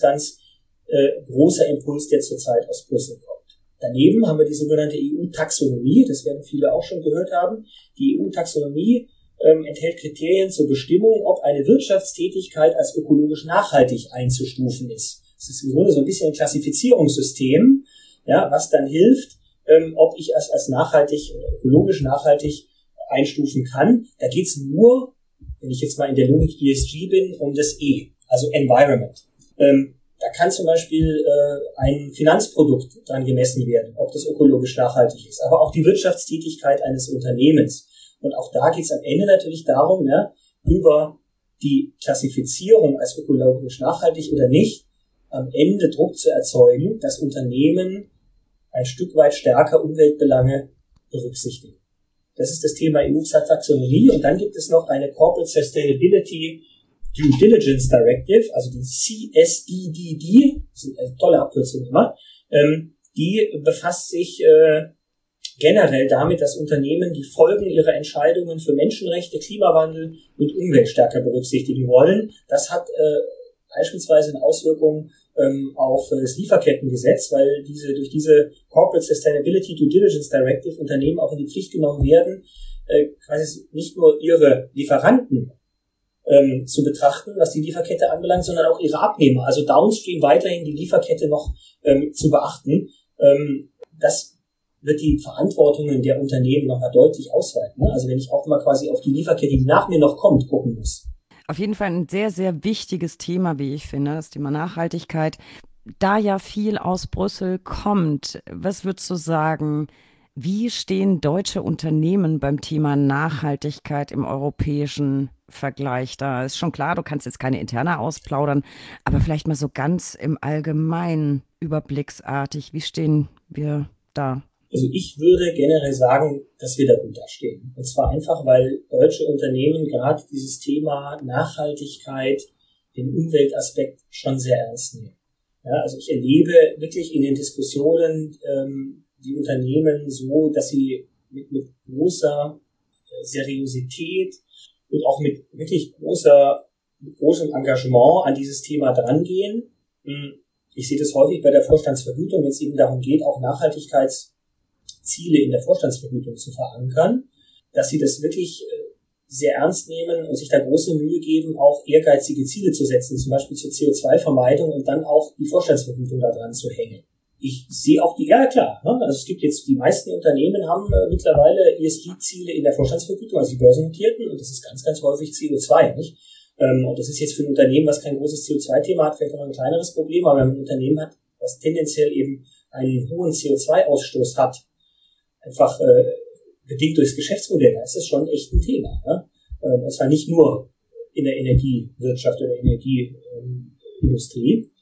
großer Impuls, der zurzeit aus Brüssel kommt. Daneben haben wir die sogenannte EU-Taxonomie, das werden viele auch schon gehört haben. Die EU-Taxonomie enthält Kriterien zur Bestimmung, ob eine Wirtschaftstätigkeit als ökologisch nachhaltig einzustufen ist. Das ist im Grunde so ein bisschen ein Klassifizierungssystem, ja, was dann hilft, ob ich es als nachhaltig, ökologisch nachhaltig einstufen kann. Da geht's nur, wenn ich jetzt mal in der Logik ESG bin, um das E, also Environment. Da kann zum Beispiel ein Finanzprodukt dran gemessen werden, ob das ökologisch nachhaltig ist, aber auch die Wirtschaftstätigkeit eines Unternehmens. Und auch da geht es am Ende natürlich darum, ja, über die Klassifizierung als ökologisch nachhaltig oder nicht, am Ende Druck zu erzeugen, dass Unternehmen ein Stück weit stärker Umweltbelange berücksichtigen. Das ist das Thema EU-Taxonomie. Und dann gibt es noch eine Corporate Sustainability Due Diligence Directive, also die CSDDD, das ist eine tolle Abkürzung immer, die befasst sich generell damit, dass Unternehmen die Folgen ihrer Entscheidungen für Menschenrechte, Klimawandel und Umwelt stärker berücksichtigen wollen. Das hat beispielsweise eine Auswirkung auf das Lieferkettengesetz, weil durch diese Corporate Sustainability Due Diligence Directive Unternehmen auch in die Pflicht genommen werden, quasi nicht nur ihre Lieferanten zu betrachten, was die Lieferkette anbelangt, sondern auch ihre Abnehmer, also downstream weiterhin die Lieferkette noch zu beachten. Das wird die Verantwortungen der Unternehmen nochmal deutlich ausweiten. Also wenn ich auch mal quasi auf die Lieferkette, die nach mir noch kommt, gucken muss.
Auf jeden Fall ein sehr, sehr wichtiges Thema, wie ich finde, das Thema Nachhaltigkeit. Da ja viel aus Brüssel kommt, was würdest du sagen, wie stehen deutsche Unternehmen beim Thema Nachhaltigkeit im europäischen Vergleich da? Ist schon klar, du kannst jetzt keine interne ausplaudern, aber vielleicht mal so ganz im Allgemeinen überblicksartig, wie stehen wir da?
Also ich würde generell sagen, dass wir da gut dastehen. Und zwar einfach, weil deutsche Unternehmen gerade dieses Thema Nachhaltigkeit, den Umweltaspekt schon sehr ernst nehmen. Ja, also ich erlebe wirklich in den Diskussionen die Unternehmen so, dass sie mit großer Seriosität und auch mit wirklich großem Engagement an dieses Thema drangehen. Ich sehe das häufig bei der Vorstandsvergütung, wenn es eben darum geht, auch Nachhaltigkeitsthemen Ziele in der Vorstandsvergütung zu verankern, dass sie das wirklich sehr ernst nehmen und sich da große Mühe geben, auch ehrgeizige Ziele zu setzen, zum Beispiel zur CO2-Vermeidung und dann auch die Vorstandsvergütung da dran zu hängen. Ich sehe auch ja klar, ne? Also es gibt jetzt, die meisten Unternehmen haben mittlerweile ESG-Ziele in der Vorstandsvergütung, also die börsennotierten, und das ist ganz, ganz häufig CO2, nicht? Und das ist jetzt für ein Unternehmen, was kein großes CO2-Thema hat, vielleicht noch ein kleineres Problem, aber wenn man ein Unternehmen hat, das tendenziell eben einen hohen CO2-Ausstoß hat, einfach bedingt durchs Geschäftsmodell, da ist das schon echt ein Thema. Ne? Und zwar nicht nur in der Energiewirtschaft oder Energieindustrie.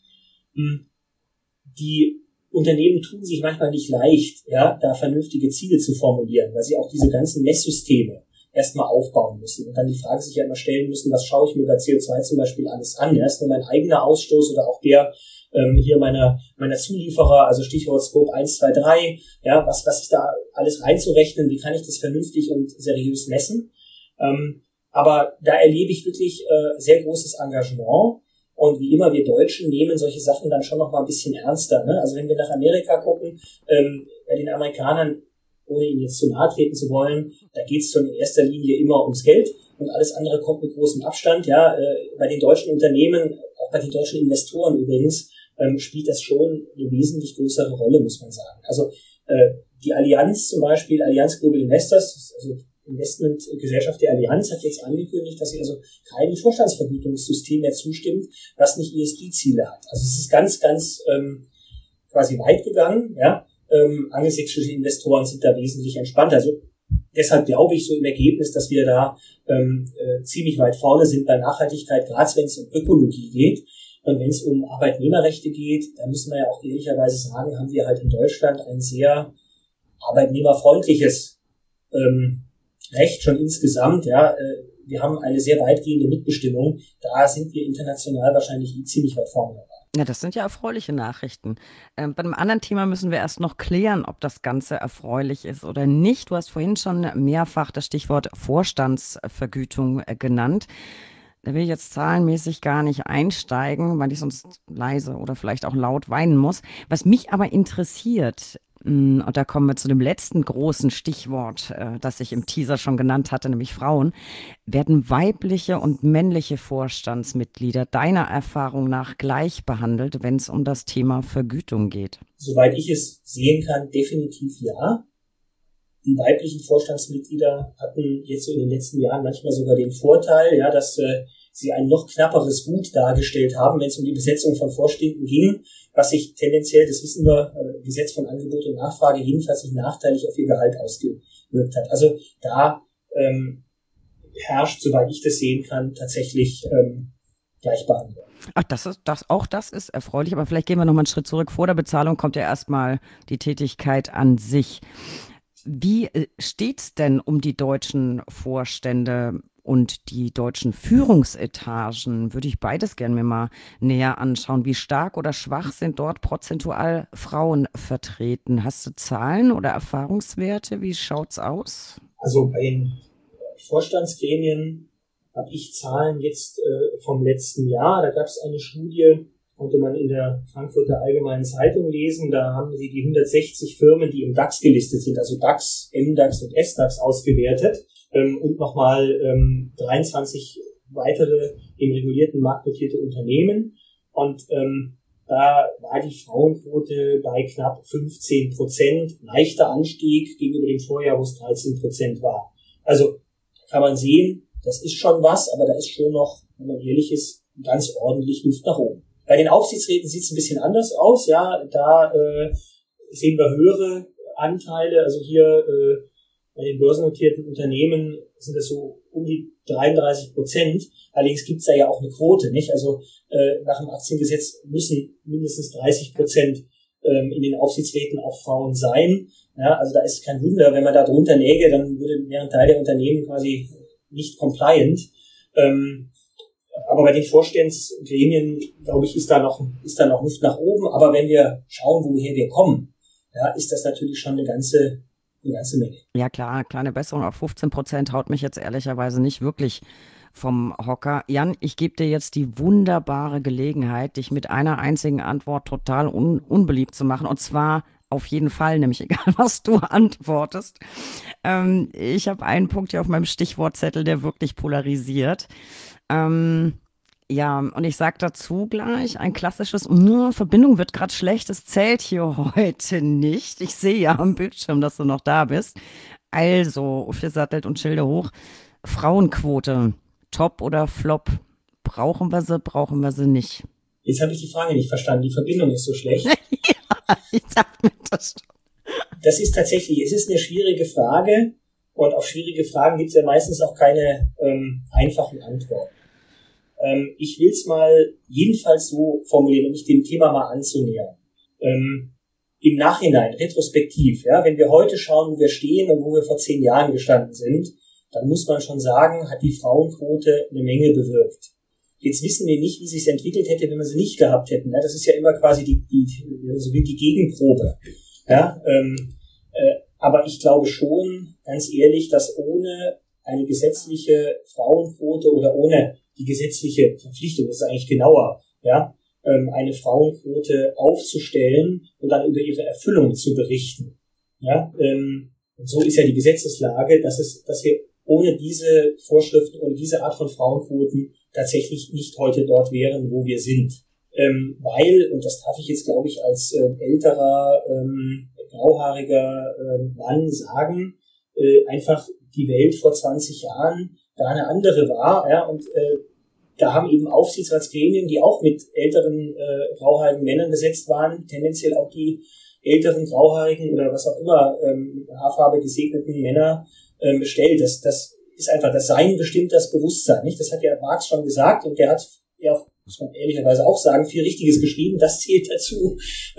Die Unternehmen tun sich manchmal nicht leicht, ja, da vernünftige Ziele zu formulieren, weil sie auch diese ganzen Messsysteme erstmal aufbauen müssen und dann die Frage sich ja immer stellen müssen, was schaue ich mir bei CO2 zum Beispiel alles an? Ja, ist nur mein eigener Ausstoß oder auch der hier meiner Zulieferer, also Stichwort Scope 1, 2, 3, ja, was ist da alles reinzurechnen, wie kann ich das vernünftig und seriös messen? Aber da erlebe ich wirklich sehr großes Engagement. Und wie immer, wir Deutschen nehmen solche Sachen dann schon noch mal ein bisschen ernster. Ne? Also wenn wir nach Amerika gucken, bei den Amerikanern, ohne ihnen jetzt zu nahe treten zu wollen, da geht es schon in erster Linie immer ums Geld und alles andere kommt mit großem Abstand. Ja, bei den deutschen Unternehmen, auch bei den deutschen Investoren übrigens, spielt das schon eine wesentlich größere Rolle, muss man sagen. Also die Allianz zum Beispiel, Allianz Global Investors, also Investmentgesellschaft der Allianz, hat jetzt angekündigt, dass sie also keinem Vorstandsvergütungssystem mehr zustimmt, was nicht ESG-Ziele hat. Also es ist ganz, ganz quasi weit gegangen. Ja? Angelsächsische Investoren sind da wesentlich entspannter. Also deshalb glaube ich so im Ergebnis, dass wir da ziemlich weit vorne sind bei Nachhaltigkeit, gerade wenn es um Ökologie geht. Und wenn es um Arbeitnehmerrechte geht, da müssen wir ja auch ehrlicherweise sagen, haben wir halt in Deutschland ein sehr arbeitnehmerfreundliches Recht schon insgesamt, ja, wir haben eine sehr weitgehende Mitbestimmung, da sind wir international wahrscheinlich ziemlich weit vorne dabei.
Ja, das sind ja erfreuliche Nachrichten. Bei einem anderen Thema müssen wir erst noch klären, ob das Ganze erfreulich ist oder nicht. Du hast vorhin schon mehrfach das Stichwort Vorstandsvergütung genannt. Da will ich jetzt zahlenmäßig gar nicht einsteigen, weil ich sonst leise oder vielleicht auch laut weinen muss. Was mich aber interessiert, und da kommen wir zu dem letzten großen Stichwort, das ich im Teaser schon genannt hatte, nämlich Frauen. Werden weibliche und männliche Vorstandsmitglieder deiner Erfahrung nach gleich behandelt, wenn es um das Thema Vergütung geht?
Soweit ich es sehen kann, definitiv ja. Die weiblichen Vorstandsmitglieder hatten jetzt so in den letzten Jahren manchmal sogar den Vorteil, ja, dass sie ein noch knapperes Gut dargestellt haben, wenn es um die Besetzung von Vorständen ging, was sich tendenziell, das wissen wir, Gesetz von Angebot und Nachfrage, jedenfalls nicht nachteilig auf ihr Gehalt ausgewirkt hat. Also da herrscht, soweit ich das sehen kann, tatsächlich Gleichbehandlung.
Ach, das ist erfreulich, aber vielleicht gehen wir noch mal einen Schritt zurück. Vor der Bezahlung kommt ja erstmal die Tätigkeit an sich. Wie steht's denn um die deutschen Vorstände und die deutschen Führungsetagen? Würde ich beides gerne mir mal näher anschauen. Wie stark oder schwach sind dort prozentual Frauen vertreten? Hast du Zahlen oder Erfahrungswerte? Wie schaut's aus?
Also bei den Vorstandsgremien habe ich Zahlen jetzt vom letzten Jahr. Da gab es eine Studie, konnte man in der Frankfurter Allgemeinen Zeitung lesen. Da haben sie die 160 Firmen, die im DAX gelistet sind, also DAX, MDAX und SDAX ausgewertet und nochmal 23 weitere im regulierten Markt notierte Unternehmen. Und da war die Frauenquote bei knapp 15%, leichter Anstieg gegenüber dem Vorjahr, wo es 13% war. Also kann man sehen, das ist schon was, aber da ist schon noch, wenn man ehrlich ist, ganz ordentlich Luft nach oben. Bei den Aufsichtsräten sieht es ein bisschen anders aus, ja, da sehen wir höhere Anteile, also hier bei den börsennotierten Unternehmen sind das so um die 33%, allerdings gibt's da ja auch eine Quote, nicht? Also nach dem Aktiengesetz müssen mindestens 30% in den Aufsichtsräten auch Frauen sein, ja, also da ist kein Wunder, wenn man da drunter läge, dann wäre ein Teil der Unternehmen quasi nicht compliant. Aber bei den Vorstandsgremien, glaube ich, ist da noch Luft nach oben. Aber wenn wir schauen, woher wir kommen, ja, ist das natürlich schon eine ganze Menge.
Ja klar, kleine Besserung auf 15% haut mich jetzt ehrlicherweise nicht wirklich vom Hocker. Jan, ich gebe dir jetzt die wunderbare Gelegenheit, dich mit einer einzigen Antwort total unbeliebt zu machen. Und zwar auf jeden Fall, nämlich egal, was du antwortest. Ich habe einen Punkt hier auf meinem Stichwortzettel, der wirklich polarisiert. Ja, und ich sage dazu gleich ein klassisches, Verbindung wird gerade schlecht, es zählt hier heute nicht. Ich sehe ja am Bildschirm, dass du noch da bist. Also, aufgesattelt und Schilder hoch. Frauenquote, Top oder Flop? Brauchen wir sie nicht?
Jetzt habe ich die Frage nicht verstanden, die Verbindung ist so schlecht.
Ja, ich sag mir das schon.
Das ist tatsächlich, es ist eine schwierige Frage und auf schwierige Fragen gibt es ja meistens auch keine einfachen Antworten. Ich will es mal jedenfalls so formulieren, um mich dem Thema mal anzunähern. Im Nachhinein, retrospektiv, ja, wenn wir heute schauen, wo wir stehen und wo wir vor 10 Jahren gestanden sind, dann muss man schon sagen, hat die Frauenquote eine Menge bewirkt. Jetzt wissen wir nicht, wie sich es entwickelt hätte, wenn wir sie nicht gehabt hätten. Ja, das ist ja immer quasi die Gegenprobe. Ja, aber ich glaube schon, ganz ehrlich, dass ohne eine gesetzliche Frauenquote oder ohne die gesetzliche Verpflichtung, das ist eigentlich genauer, ja, eine Frauenquote aufzustellen und dann über ihre Erfüllung zu berichten. Ja, und so ist ja die Gesetzeslage, dass wir ohne diese Vorschriften und diese Art von Frauenquoten tatsächlich nicht heute dort wären, wo wir sind. Weil, und das darf ich jetzt, glaube ich, als älterer, grauhaariger Mann sagen, einfach die Welt vor 20 Jahren da eine andere war, ja, und da haben eben Aufsichtsratsgremien, die auch mit älteren grauhaarigen Männern besetzt waren, tendenziell auch die älteren grauhaarigen oder was auch immer Haarfarbe gesegneten Männer bestellt. Das ist einfach das Sein bestimmt das Bewusstsein, nicht? Das hat ja Marx schon gesagt und der hat ja, muss man ehrlicherweise auch sagen, viel Richtiges geschrieben, das zählt dazu.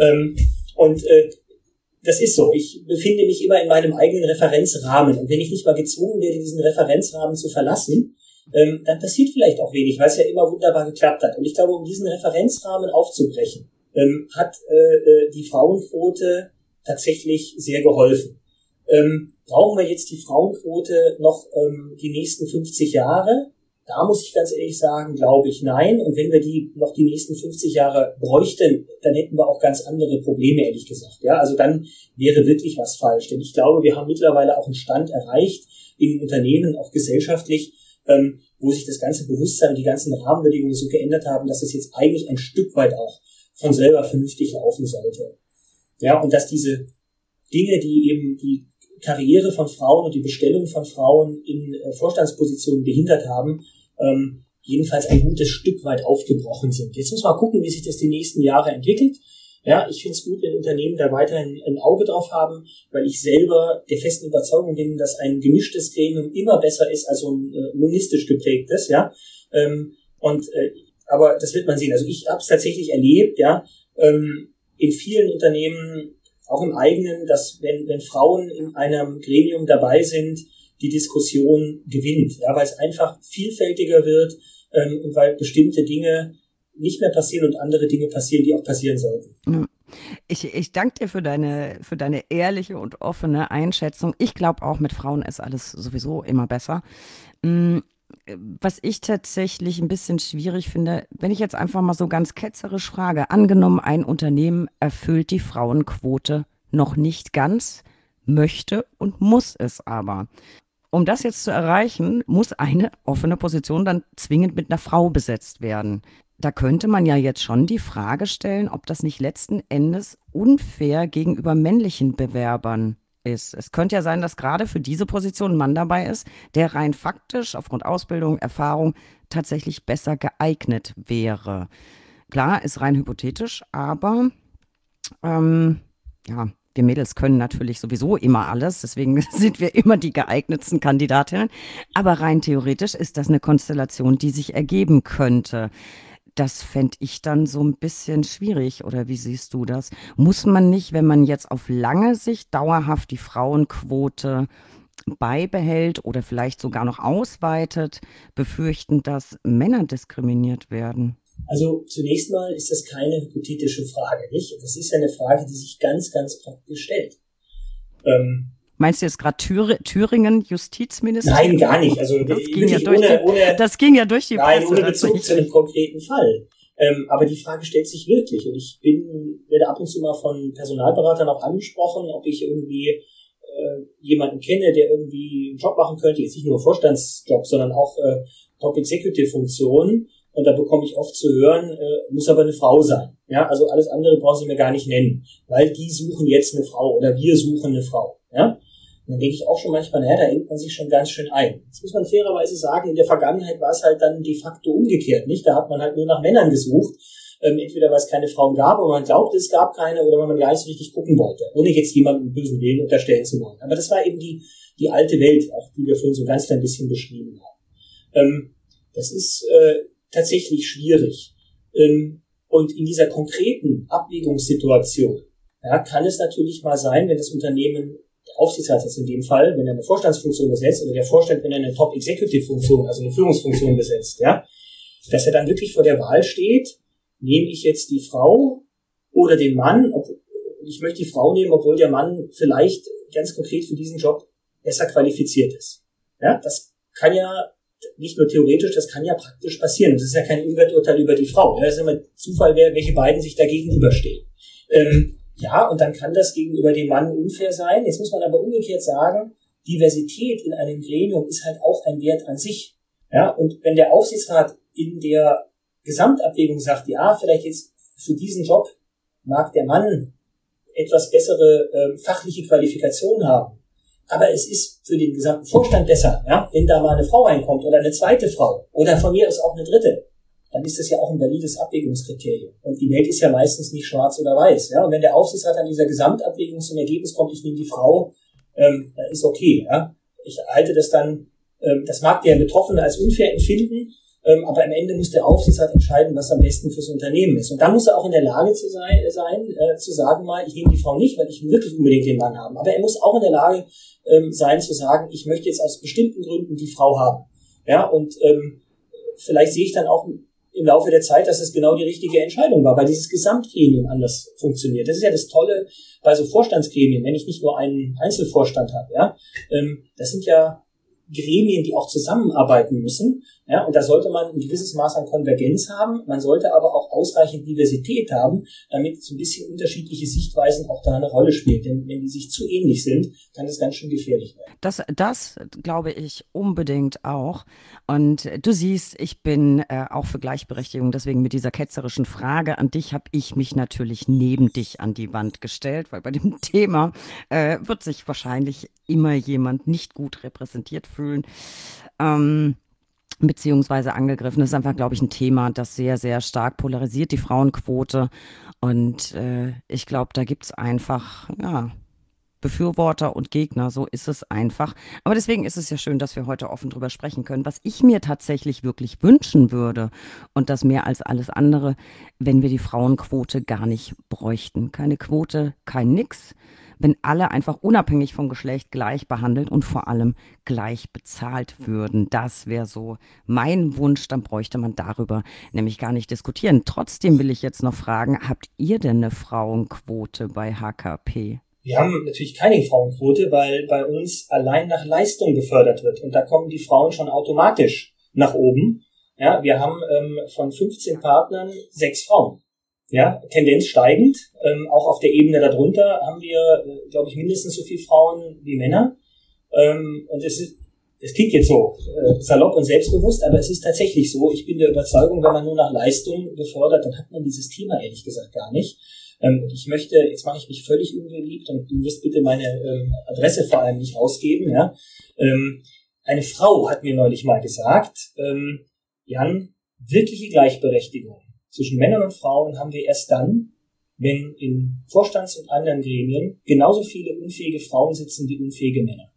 Das ist so. Ich befinde mich immer in meinem eigenen Referenzrahmen und wenn ich nicht mal gezwungen werde, diesen Referenzrahmen zu verlassen, dann passiert vielleicht auch wenig, weil es ja immer wunderbar geklappt hat. Und ich glaube, um diesen Referenzrahmen aufzubrechen, hat die Frauenquote tatsächlich sehr geholfen. Brauchen wir jetzt die Frauenquote noch die nächsten 50 Jahre? Da muss ich ganz ehrlich sagen, glaube ich, nein. Und wenn wir die noch die nächsten 50 Jahre bräuchten, dann hätten wir auch ganz andere Probleme, ehrlich gesagt. Ja, also dann wäre wirklich was falsch. Denn ich glaube, wir haben mittlerweile auch einen Stand erreicht in den Unternehmen, auch gesellschaftlich, wo sich das ganze Bewusstsein und die ganzen Rahmenbedingungen so geändert haben, dass es jetzt eigentlich ein Stück weit auch von selber vernünftig laufen sollte. Ja, und dass diese Dinge, die eben die Karriere von Frauen und die Bestellung von Frauen in Vorstandspositionen behindert haben, jedenfalls ein gutes Stück weit aufgebrochen sind. Jetzt muss man gucken, wie sich das die nächsten Jahre entwickelt. Ja, ich finde es gut, wenn Unternehmen da weiterhin ein Auge drauf haben, weil ich selber der festen Überzeugung bin, dass ein gemischtes Gremium immer besser ist als so ein monistisch geprägtes, ja. Aber das wird man sehen. Also ich habe es tatsächlich erlebt, ja, in vielen Unternehmen, auch im eigenen, dass wenn Frauen in einem Gremium dabei sind, die Diskussion gewinnt, ja, weil es einfach vielfältiger wird und weil bestimmte Dinge nicht mehr passieren und andere Dinge passieren, die auch passieren sollten.
Ich danke dir für deine ehrliche und offene Einschätzung. Ich glaube auch, mit Frauen ist alles sowieso immer besser. Was ich tatsächlich ein bisschen schwierig finde, wenn ich jetzt einfach mal so ganz ketzerisch frage, angenommen, ein Unternehmen erfüllt die Frauenquote noch nicht ganz, möchte und muss es aber. Um das jetzt zu erreichen, muss eine offene Position dann zwingend mit einer Frau besetzt werden. Da könnte man ja jetzt schon die Frage stellen, ob das nicht letzten Endes unfair gegenüber männlichen Bewerbern ist. Es könnte ja sein, dass gerade für diese Position ein Mann dabei ist, der rein faktisch aufgrund Ausbildung, Erfahrung tatsächlich besser geeignet wäre. Klar, ist rein hypothetisch, aber ja, wir Mädels können natürlich sowieso immer alles, deswegen sind wir immer die geeignetsten Kandidatinnen. Aber rein theoretisch ist das eine Konstellation, die sich ergeben könnte. Das fände ich dann so ein bisschen schwierig, oder wie siehst du das? Muss man nicht, wenn man jetzt auf lange Sicht dauerhaft die Frauenquote beibehält oder vielleicht sogar noch ausweitet, befürchten, dass Männer diskriminiert werden?
Also zunächst mal ist das keine hypothetische Frage, nicht? Das ist ja eine Frage, die sich ganz, ganz praktisch stellt.
Meinst du jetzt gerade Thüringen Justizminister?
Nein, gar nicht. Also
das ging ja durch die Presse.
Nein, ohne Bezug zu einem konkreten Fall. Aber die Frage stellt sich wirklich. Und ich werde ab und zu mal von Personalberatern auch angesprochen, ob ich irgendwie jemanden kenne, der irgendwie einen Job machen könnte, jetzt nicht nur Vorstandsjob, sondern auch Top-Executive-Funktionen. Und da bekomme ich oft zu hören, muss aber eine Frau sein. Ja, also alles andere brauchen Sie mir gar nicht nennen, weil die suchen jetzt eine Frau oder wir suchen eine Frau. Ja, und dann denke ich auch schon manchmal, naja, da engt man sich schon ganz schön ein. Jetzt muss man fairerweise sagen, in der Vergangenheit war es halt dann de facto umgekehrt, nicht? Da hat man halt nur nach Männern gesucht. Entweder weil es keine Frauen gab, oder man glaubte, es gab keine, oder weil man gar nicht so richtig gucken wollte, ohne jetzt jemandem bösen Willen unterstellen zu wollen. Aber das war eben die alte Welt, auch die wir vorhin so ganz klein bisschen beschrieben haben. Das ist tatsächlich schwierig. Und in dieser konkreten Abwägungssituation kann es natürlich mal sein, wenn das Unternehmen, der Aufsichtsrat jetzt in dem Fall, wenn er eine Vorstandsfunktion besetzt, oder der Vorstand, wenn er eine Top-Executive-Funktion, also eine Führungsfunktion besetzt, dass er dann wirklich vor der Wahl steht, nehme ich jetzt die Frau oder den Mann? Ich möchte die Frau nehmen, obwohl der Mann vielleicht ganz konkret für diesen Job besser qualifiziert ist. Ja, das kann ja nicht nur theoretisch, das kann ja praktisch passieren. Das ist ja kein Werturteil über die Frau. Das ist immer Zufall, welche beiden sich da gegenüberstehen. Und dann kann das gegenüber dem Mann unfair sein. Jetzt muss man aber umgekehrt sagen, Diversität in einem Gremium ist halt auch ein Wert an sich. Ja, und wenn der Aufsichtsrat in der Gesamtabwägung sagt, ja, vielleicht jetzt für diesen Job mag der Mann etwas bessere fachliche Qualifikation haben, aber es ist für den gesamten Vorstand besser, wenn da mal eine Frau reinkommt oder eine zweite Frau oder von mir aus auch eine dritte, dann ist das ja auch ein valides Abwägungskriterium. Und die Welt ist ja meistens nicht schwarz oder weiß. Ja? Und wenn der Aufsichtsrat an dieser Gesamtabwägung zum Ergebnis kommt, ich nehme die Frau, dann ist okay. Ja? Ich halte das dann, das mag der Betroffene als unfair empfinden, aber am Ende muss der Aufsichtsrat entscheiden, was am besten fürs Unternehmen ist. Und dann muss er auch in der Lage zu sein, zu sagen mal, ich nehme die Frau nicht, weil ich wirklich unbedingt den Mann haben. Aber er muss auch in der Lage sein zu sagen, ich möchte jetzt aus bestimmten Gründen die Frau haben. Ja, und vielleicht sehe ich dann auch im Laufe der Zeit, dass es genau die richtige Entscheidung war, weil dieses Gesamtgremium anders funktioniert. Das ist ja das Tolle bei so Vorstandsgremien, wenn ich nicht nur einen Einzelvorstand habe. Das sind ja Gremien, die auch zusammenarbeiten müssen. Ja, und da sollte man ein gewisses Maß an Konvergenz haben. Man sollte aber auch ausreichend Diversität haben, damit so ein bisschen unterschiedliche Sichtweisen auch da eine Rolle spielen. Denn wenn die sich zu ähnlich sind, kann das ganz schön gefährlich werden.
Das glaube ich unbedingt auch. Und du siehst, ich bin auch für Gleichberechtigung. Deswegen mit dieser ketzerischen Frage an dich habe ich mich natürlich neben dich an die Wand gestellt, weil bei dem Thema wird sich wahrscheinlich immer jemand nicht gut repräsentiert fühlen. Beziehungsweise angegriffen. Das ist einfach, glaube ich, ein Thema, das sehr, sehr stark polarisiert, die Frauenquote. Und ich glaube, da gibt es einfach, Befürworter und Gegner, so ist es einfach. Aber deswegen ist es ja schön, dass wir heute offen drüber sprechen können. Was ich mir tatsächlich wirklich wünschen würde, und das mehr als alles andere, wenn wir die Frauenquote gar nicht bräuchten. Keine Quote, kein Nix. Wenn alle einfach unabhängig vom Geschlecht gleich behandelt und vor allem gleich bezahlt würden. Das wäre so mein Wunsch, dann bräuchte man darüber nämlich gar nicht diskutieren. Trotzdem will ich jetzt noch fragen, habt ihr denn eine Frauenquote bei HKP?
Wir haben natürlich keine Frauenquote, weil bei uns allein nach Leistung gefördert wird. Und da kommen die Frauen schon automatisch nach oben. Ja, wir haben von 15 Partnern 6 Frauen. Ja, Tendenz steigend. Auch auf der Ebene darunter haben wir, glaube ich, mindestens so viele Frauen wie Männer. Und es klingt jetzt so salopp und selbstbewusst, aber es ist tatsächlich so. Ich bin der Überzeugung, wenn man nur nach Leistung befördert, dann hat man dieses Thema ehrlich gesagt gar nicht. Ich möchte, jetzt mache ich mich völlig unbeliebt und du wirst bitte meine Adresse vor allem nicht rausgeben. Ja? Eine Frau hat mir neulich mal gesagt, Jan, wirkliche Gleichberechtigung zwischen Männern und Frauen haben wir erst dann, wenn in Vorstands- und anderen Gremien genauso viele unfähige Frauen sitzen wie unfähige Männer.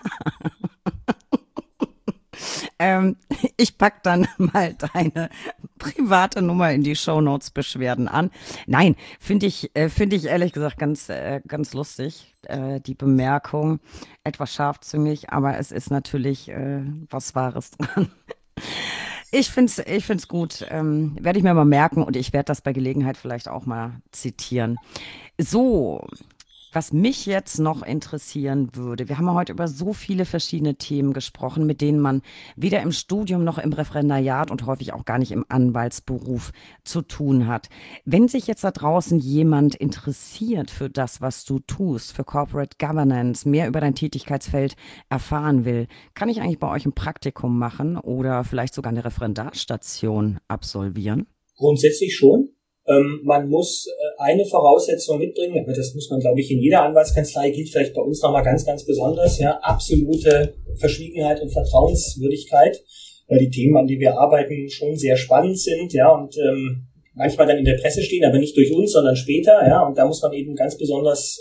Ich pack dann mal deine private Nummer in die Shownotes-Beschwerden an. Nein, finde ich ehrlich gesagt ganz lustig, die Bemerkung. Etwas scharfzüngig, aber es ist natürlich was Wahres dran. Ich find's gut. Werde ich mir mal merken und ich werde das bei Gelegenheit vielleicht auch mal zitieren. So, Was mich jetzt noch interessieren würde, wir haben ja heute über so viele verschiedene Themen gesprochen, mit denen man weder im Studium noch im Referendariat und häufig auch gar nicht im Anwaltsberuf zu tun hat. Wenn sich jetzt da draußen jemand interessiert für das, was du tust, für Corporate Governance, mehr über dein Tätigkeitsfeld erfahren will, kann ich eigentlich bei euch ein Praktikum machen oder vielleicht sogar eine Referendarstation absolvieren?
Grundsätzlich schon. Man muss eine Voraussetzung mitbringen, aber das muss man, glaube ich, in jeder Anwaltskanzlei, gilt vielleicht bei uns nochmal ganz, ganz besonders, ja, absolute Verschwiegenheit und Vertrauenswürdigkeit, weil die Themen, an denen wir arbeiten, schon sehr spannend sind, ja, und manchmal dann in der Presse stehen, aber nicht durch uns, sondern später, ja, und da muss man eben ganz besonders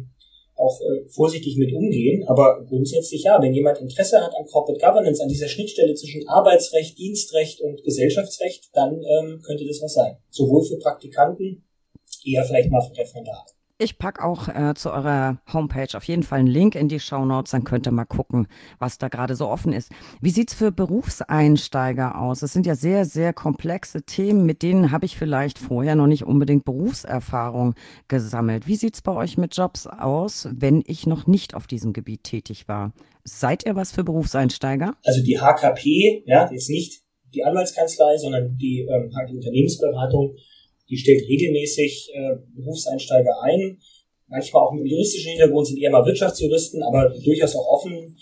auch vorsichtig mit umgehen, aber grundsätzlich ja, wenn jemand Interesse hat an Corporate Governance, an dieser Schnittstelle zwischen Arbeitsrecht, Dienstrecht und Gesellschaftsrecht, dann könnte das was sein. Sowohl für Praktikanten, eher vielleicht mal für Referendare.
Ich packe auch zu eurer Homepage auf jeden Fall einen Link in die Shownotes, dann könnt ihr mal gucken, was da gerade so offen ist. Wie sieht's für Berufseinsteiger aus? Es sind ja sehr, sehr komplexe Themen, mit denen habe ich vielleicht vorher noch nicht unbedingt Berufserfahrung gesammelt. Wie sieht's bei euch mit Jobs aus, wenn ich noch nicht auf diesem Gebiet tätig war? Seid ihr was für Berufseinsteiger?
Also die HKP, ja, jetzt nicht die Anwaltskanzlei, sondern die Unternehmensberatung, die stellt regelmäßig Berufseinsteiger ein. Manchmal auch mit juristischen Hintergrund, sind eher mal Wirtschaftsjuristen, aber durchaus auch offen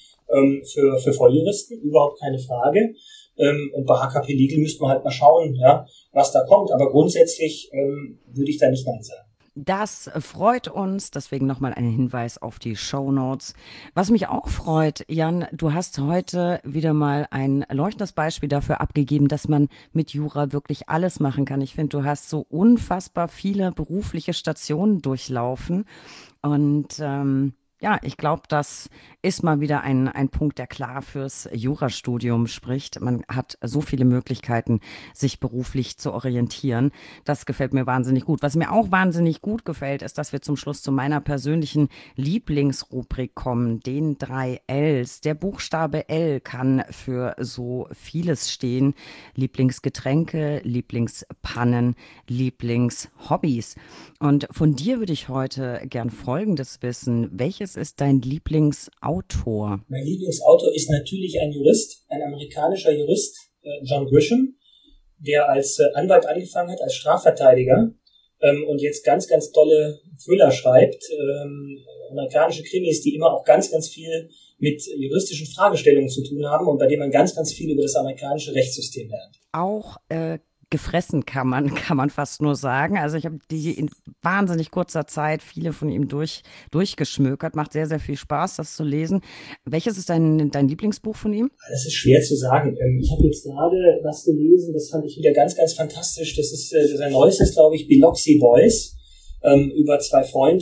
für Volljuristen, überhaupt keine Frage. Und bei HKP Legal müsste man halt mal schauen, ja, was da kommt. Aber grundsätzlich würde ich da nicht Nein sagen.
Das freut uns, deswegen nochmal ein Hinweis auf die Shownotes. Was mich auch freut, Jan, du hast heute wieder mal ein leuchtendes Beispiel dafür abgegeben, dass man mit Jura wirklich alles machen kann. Ich finde, du hast so unfassbar viele berufliche Stationen durchlaufen und ja, ich glaube, das ist mal wieder ein Punkt, der klar fürs Jurastudium spricht. Man hat so viele Möglichkeiten, sich beruflich zu orientieren. Das gefällt mir wahnsinnig gut. Was mir auch wahnsinnig gut gefällt, ist, dass wir zum Schluss zu meiner persönlichen Lieblingsrubrik kommen, den 3 Ls. Der Buchstabe L kann für so vieles stehen. Lieblingsgetränke, Lieblingspannen, Lieblingshobbys. Und von dir würde ich heute gern Folgendes wissen. Welches ist dein Lieblingsautor?
Mein Lieblingsautor ist natürlich ein Jurist, ein amerikanischer Jurist, John Grisham, der als Anwalt angefangen hat, als Strafverteidiger und jetzt ganz, ganz tolle Thriller schreibt, amerikanische Krimis, die immer auch ganz, ganz viel mit juristischen Fragestellungen zu tun haben und bei denen man ganz, ganz viel über das amerikanische Rechtssystem lernt.
Auch gefressen kann man fast nur sagen. Also ich habe die in wahnsinnig kurzer Zeit viele von ihm durchgeschmökert. Macht sehr, sehr viel Spaß, das zu lesen. Welches ist dein Lieblingsbuch von ihm?
Das ist schwer zu sagen. Ich habe jetzt gerade was gelesen, das fand ich wieder ganz, ganz fantastisch. Das ist sein neuestes, glaube ich, Biloxi Boys, über zwei Freunde,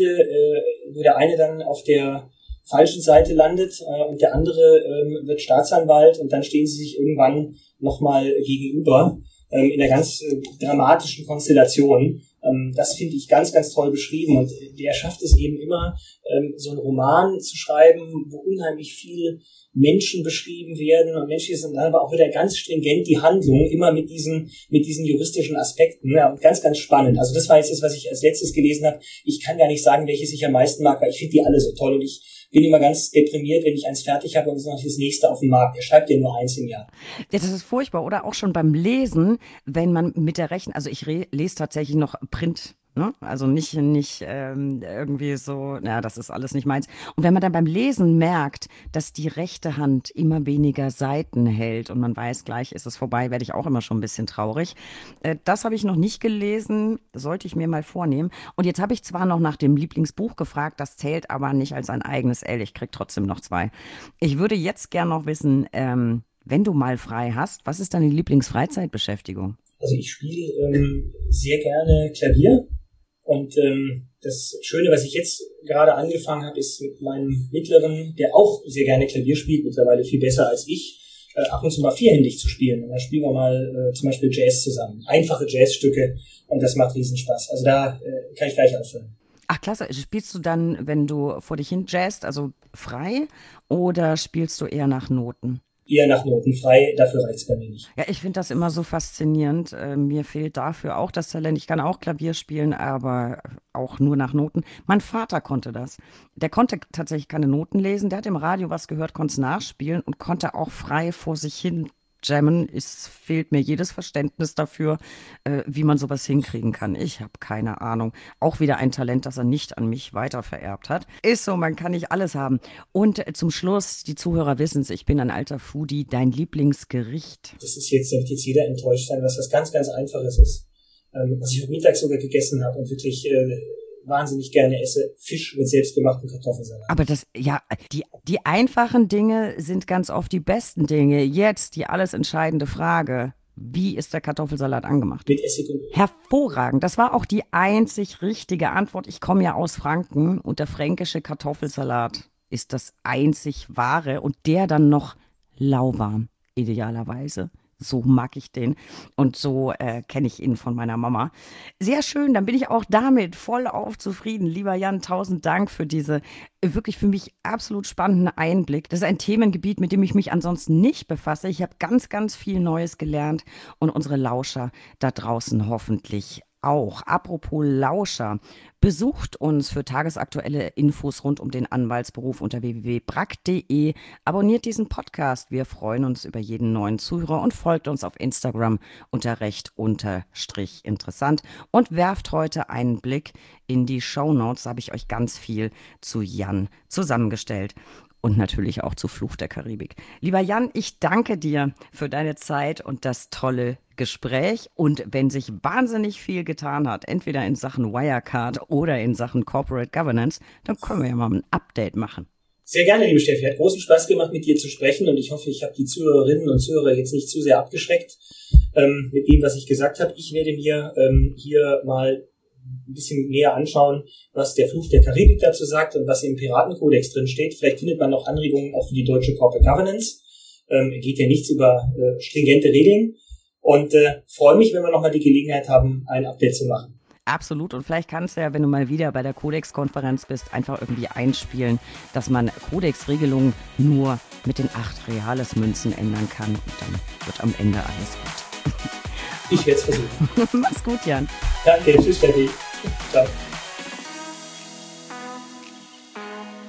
wo der eine dann auf der falschen Seite landet und der andere wird Staatsanwalt und dann stehen sie sich irgendwann nochmal gegenüber. In einer ganz dramatischen Konstellation. Das finde ich ganz, ganz toll beschrieben. Und der schafft es eben immer, so einen Roman zu schreiben, wo unheimlich viel Menschen beschrieben werden und Menschen sind dann aber auch wieder ganz stringent die Handlung, immer mit diesen juristischen Aspekten. Ja, und ganz, ganz spannend. Also das war jetzt das, was ich als letztes gelesen habe. Ich kann gar nicht sagen, welches ich am meisten mag, weil ich finde die alle so toll und ich bin immer ganz deprimiert, wenn ich eins fertig habe und es ist noch das nächste auf dem Markt. Er schreibt ja nur eins im Jahr.
Ja, das ist furchtbar. Oder auch schon beim Lesen, wenn man mit der Rechnung, also ich lese tatsächlich noch Print, ne? Also nicht irgendwie so, na, das ist alles nicht meins. Und wenn man dann beim Lesen merkt, dass die rechte Hand immer weniger Seiten hält und man weiß, gleich ist es vorbei, werde ich auch immer schon ein bisschen traurig. Das habe ich noch nicht gelesen, sollte ich mir mal vornehmen. Und jetzt habe ich zwar noch nach dem Lieblingsbuch gefragt, das zählt aber nicht als ein eigenes L. Ich kriege trotzdem noch 2. Ich würde jetzt gern noch wissen, wenn du mal frei hast, was ist deine Lieblingsfreizeitbeschäftigung?
Also ich spiele sehr gerne Klavier. Und das Schöne, was ich jetzt gerade angefangen habe, ist mit meinem Mittleren, der auch sehr gerne Klavier spielt, mittlerweile viel besser als ich, ab und zu mal vierhändig zu spielen. Und dann spielen wir mal zum Beispiel Jazz zusammen. Einfache Jazzstücke und das macht riesen Spaß. Also da kann ich gleich aufhören.
Ach, klasse. Spielst du dann, wenn du vor dich hin jazzst, also frei oder spielst du eher nach Noten?
eher nach Noten frei. Dafür reicht es bei mir nicht.
Ja, ich finde das immer so faszinierend. Mir fehlt dafür auch das Talent. Ich kann auch Klavier spielen, aber auch nur nach Noten. Mein Vater konnte das. Der konnte tatsächlich keine Noten lesen. Der hat im Radio was gehört, konnte es nachspielen und konnte auch frei vor sich hin jammen. Es fehlt mir jedes Verständnis dafür, wie man sowas hinkriegen kann. Ich habe keine Ahnung. Auch wieder ein Talent, das er nicht an mich weitervererbt hat. Ist so, man kann nicht alles haben. Und zum Schluss, die Zuhörer wissen es, ich bin ein alter Foodie. Dein Lieblingsgericht?
Das ist jetzt, wird jetzt jeder enttäuscht sein, dass das ganz, ganz Einfaches ist. Was ich heute Mittag sogar gegessen habe und wirklich wahnsinnig gerne esse, Fisch mit selbstgemachten Kartoffelsalat.
Aber die einfachen Dinge sind ganz oft die besten Dinge. Jetzt die alles entscheidende Frage. Wie ist der Kartoffelsalat angemacht?
Mit Essig und Öl.
Hervorragend. Das war auch die einzig richtige Antwort. Ich komme ja aus Franken und der fränkische Kartoffelsalat ist das einzig wahre und der dann noch lauwarm, idealerweise. So mag ich den und so kenne ich ihn von meiner Mama. Sehr schön, dann bin ich auch damit vollauf zufrieden. Lieber Jan, 1000 Dank für diese wirklich für mich absolut spannenden Einblick. Das ist ein Themengebiet, mit dem ich mich ansonsten nicht befasse. Ich habe ganz, ganz viel Neues gelernt und unsere Lauscher da draußen hoffentlich auch. Apropos Lauscher, besucht uns für tagesaktuelle Infos rund um den Anwaltsberuf unter www.brack.de. Abonniert diesen Podcast. Wir freuen uns über jeden neuen Zuhörer und folgt uns auf Instagram unter recht_interessant und werft heute einen Blick in die Shownotes. Da habe ich euch ganz viel zu Jan zusammengestellt. Und natürlich auch zu Fluch der Karibik. Lieber Jan, ich danke dir für deine Zeit und das tolle Gespräch. Und wenn sich wahnsinnig viel getan hat, entweder in Sachen Wirecard oder in Sachen Corporate Governance, dann können wir ja mal ein Update machen.
Sehr gerne, liebe Steffi. Hat großen Spaß gemacht, mit dir zu sprechen. Und ich hoffe, ich habe die Zuhörerinnen und Zuhörer jetzt nicht zu sehr abgeschreckt mit dem, was ich gesagt habe. Ich werde mir hier mal ein bisschen näher anschauen, was der Fluch der Karibik dazu sagt und was im Piratenkodex drin steht. Vielleicht findet man noch Anregungen auch für die deutsche Corporate Governance. Geht ja nichts über stringente Regeln. Und freue mich, wenn wir nochmal die Gelegenheit haben, ein Update zu machen.
Absolut. Und vielleicht kannst du ja, wenn du mal wieder bei der Codex-Konferenz bist, einfach irgendwie einspielen, dass man Codex-Regelungen nur mit den 8 Reales-Münzen ändern kann. Und dann wird am Ende alles gut.
Ich werde es versuchen.
Mach's gut, Jan.
Danke, tschüss, Steffi. Ciao.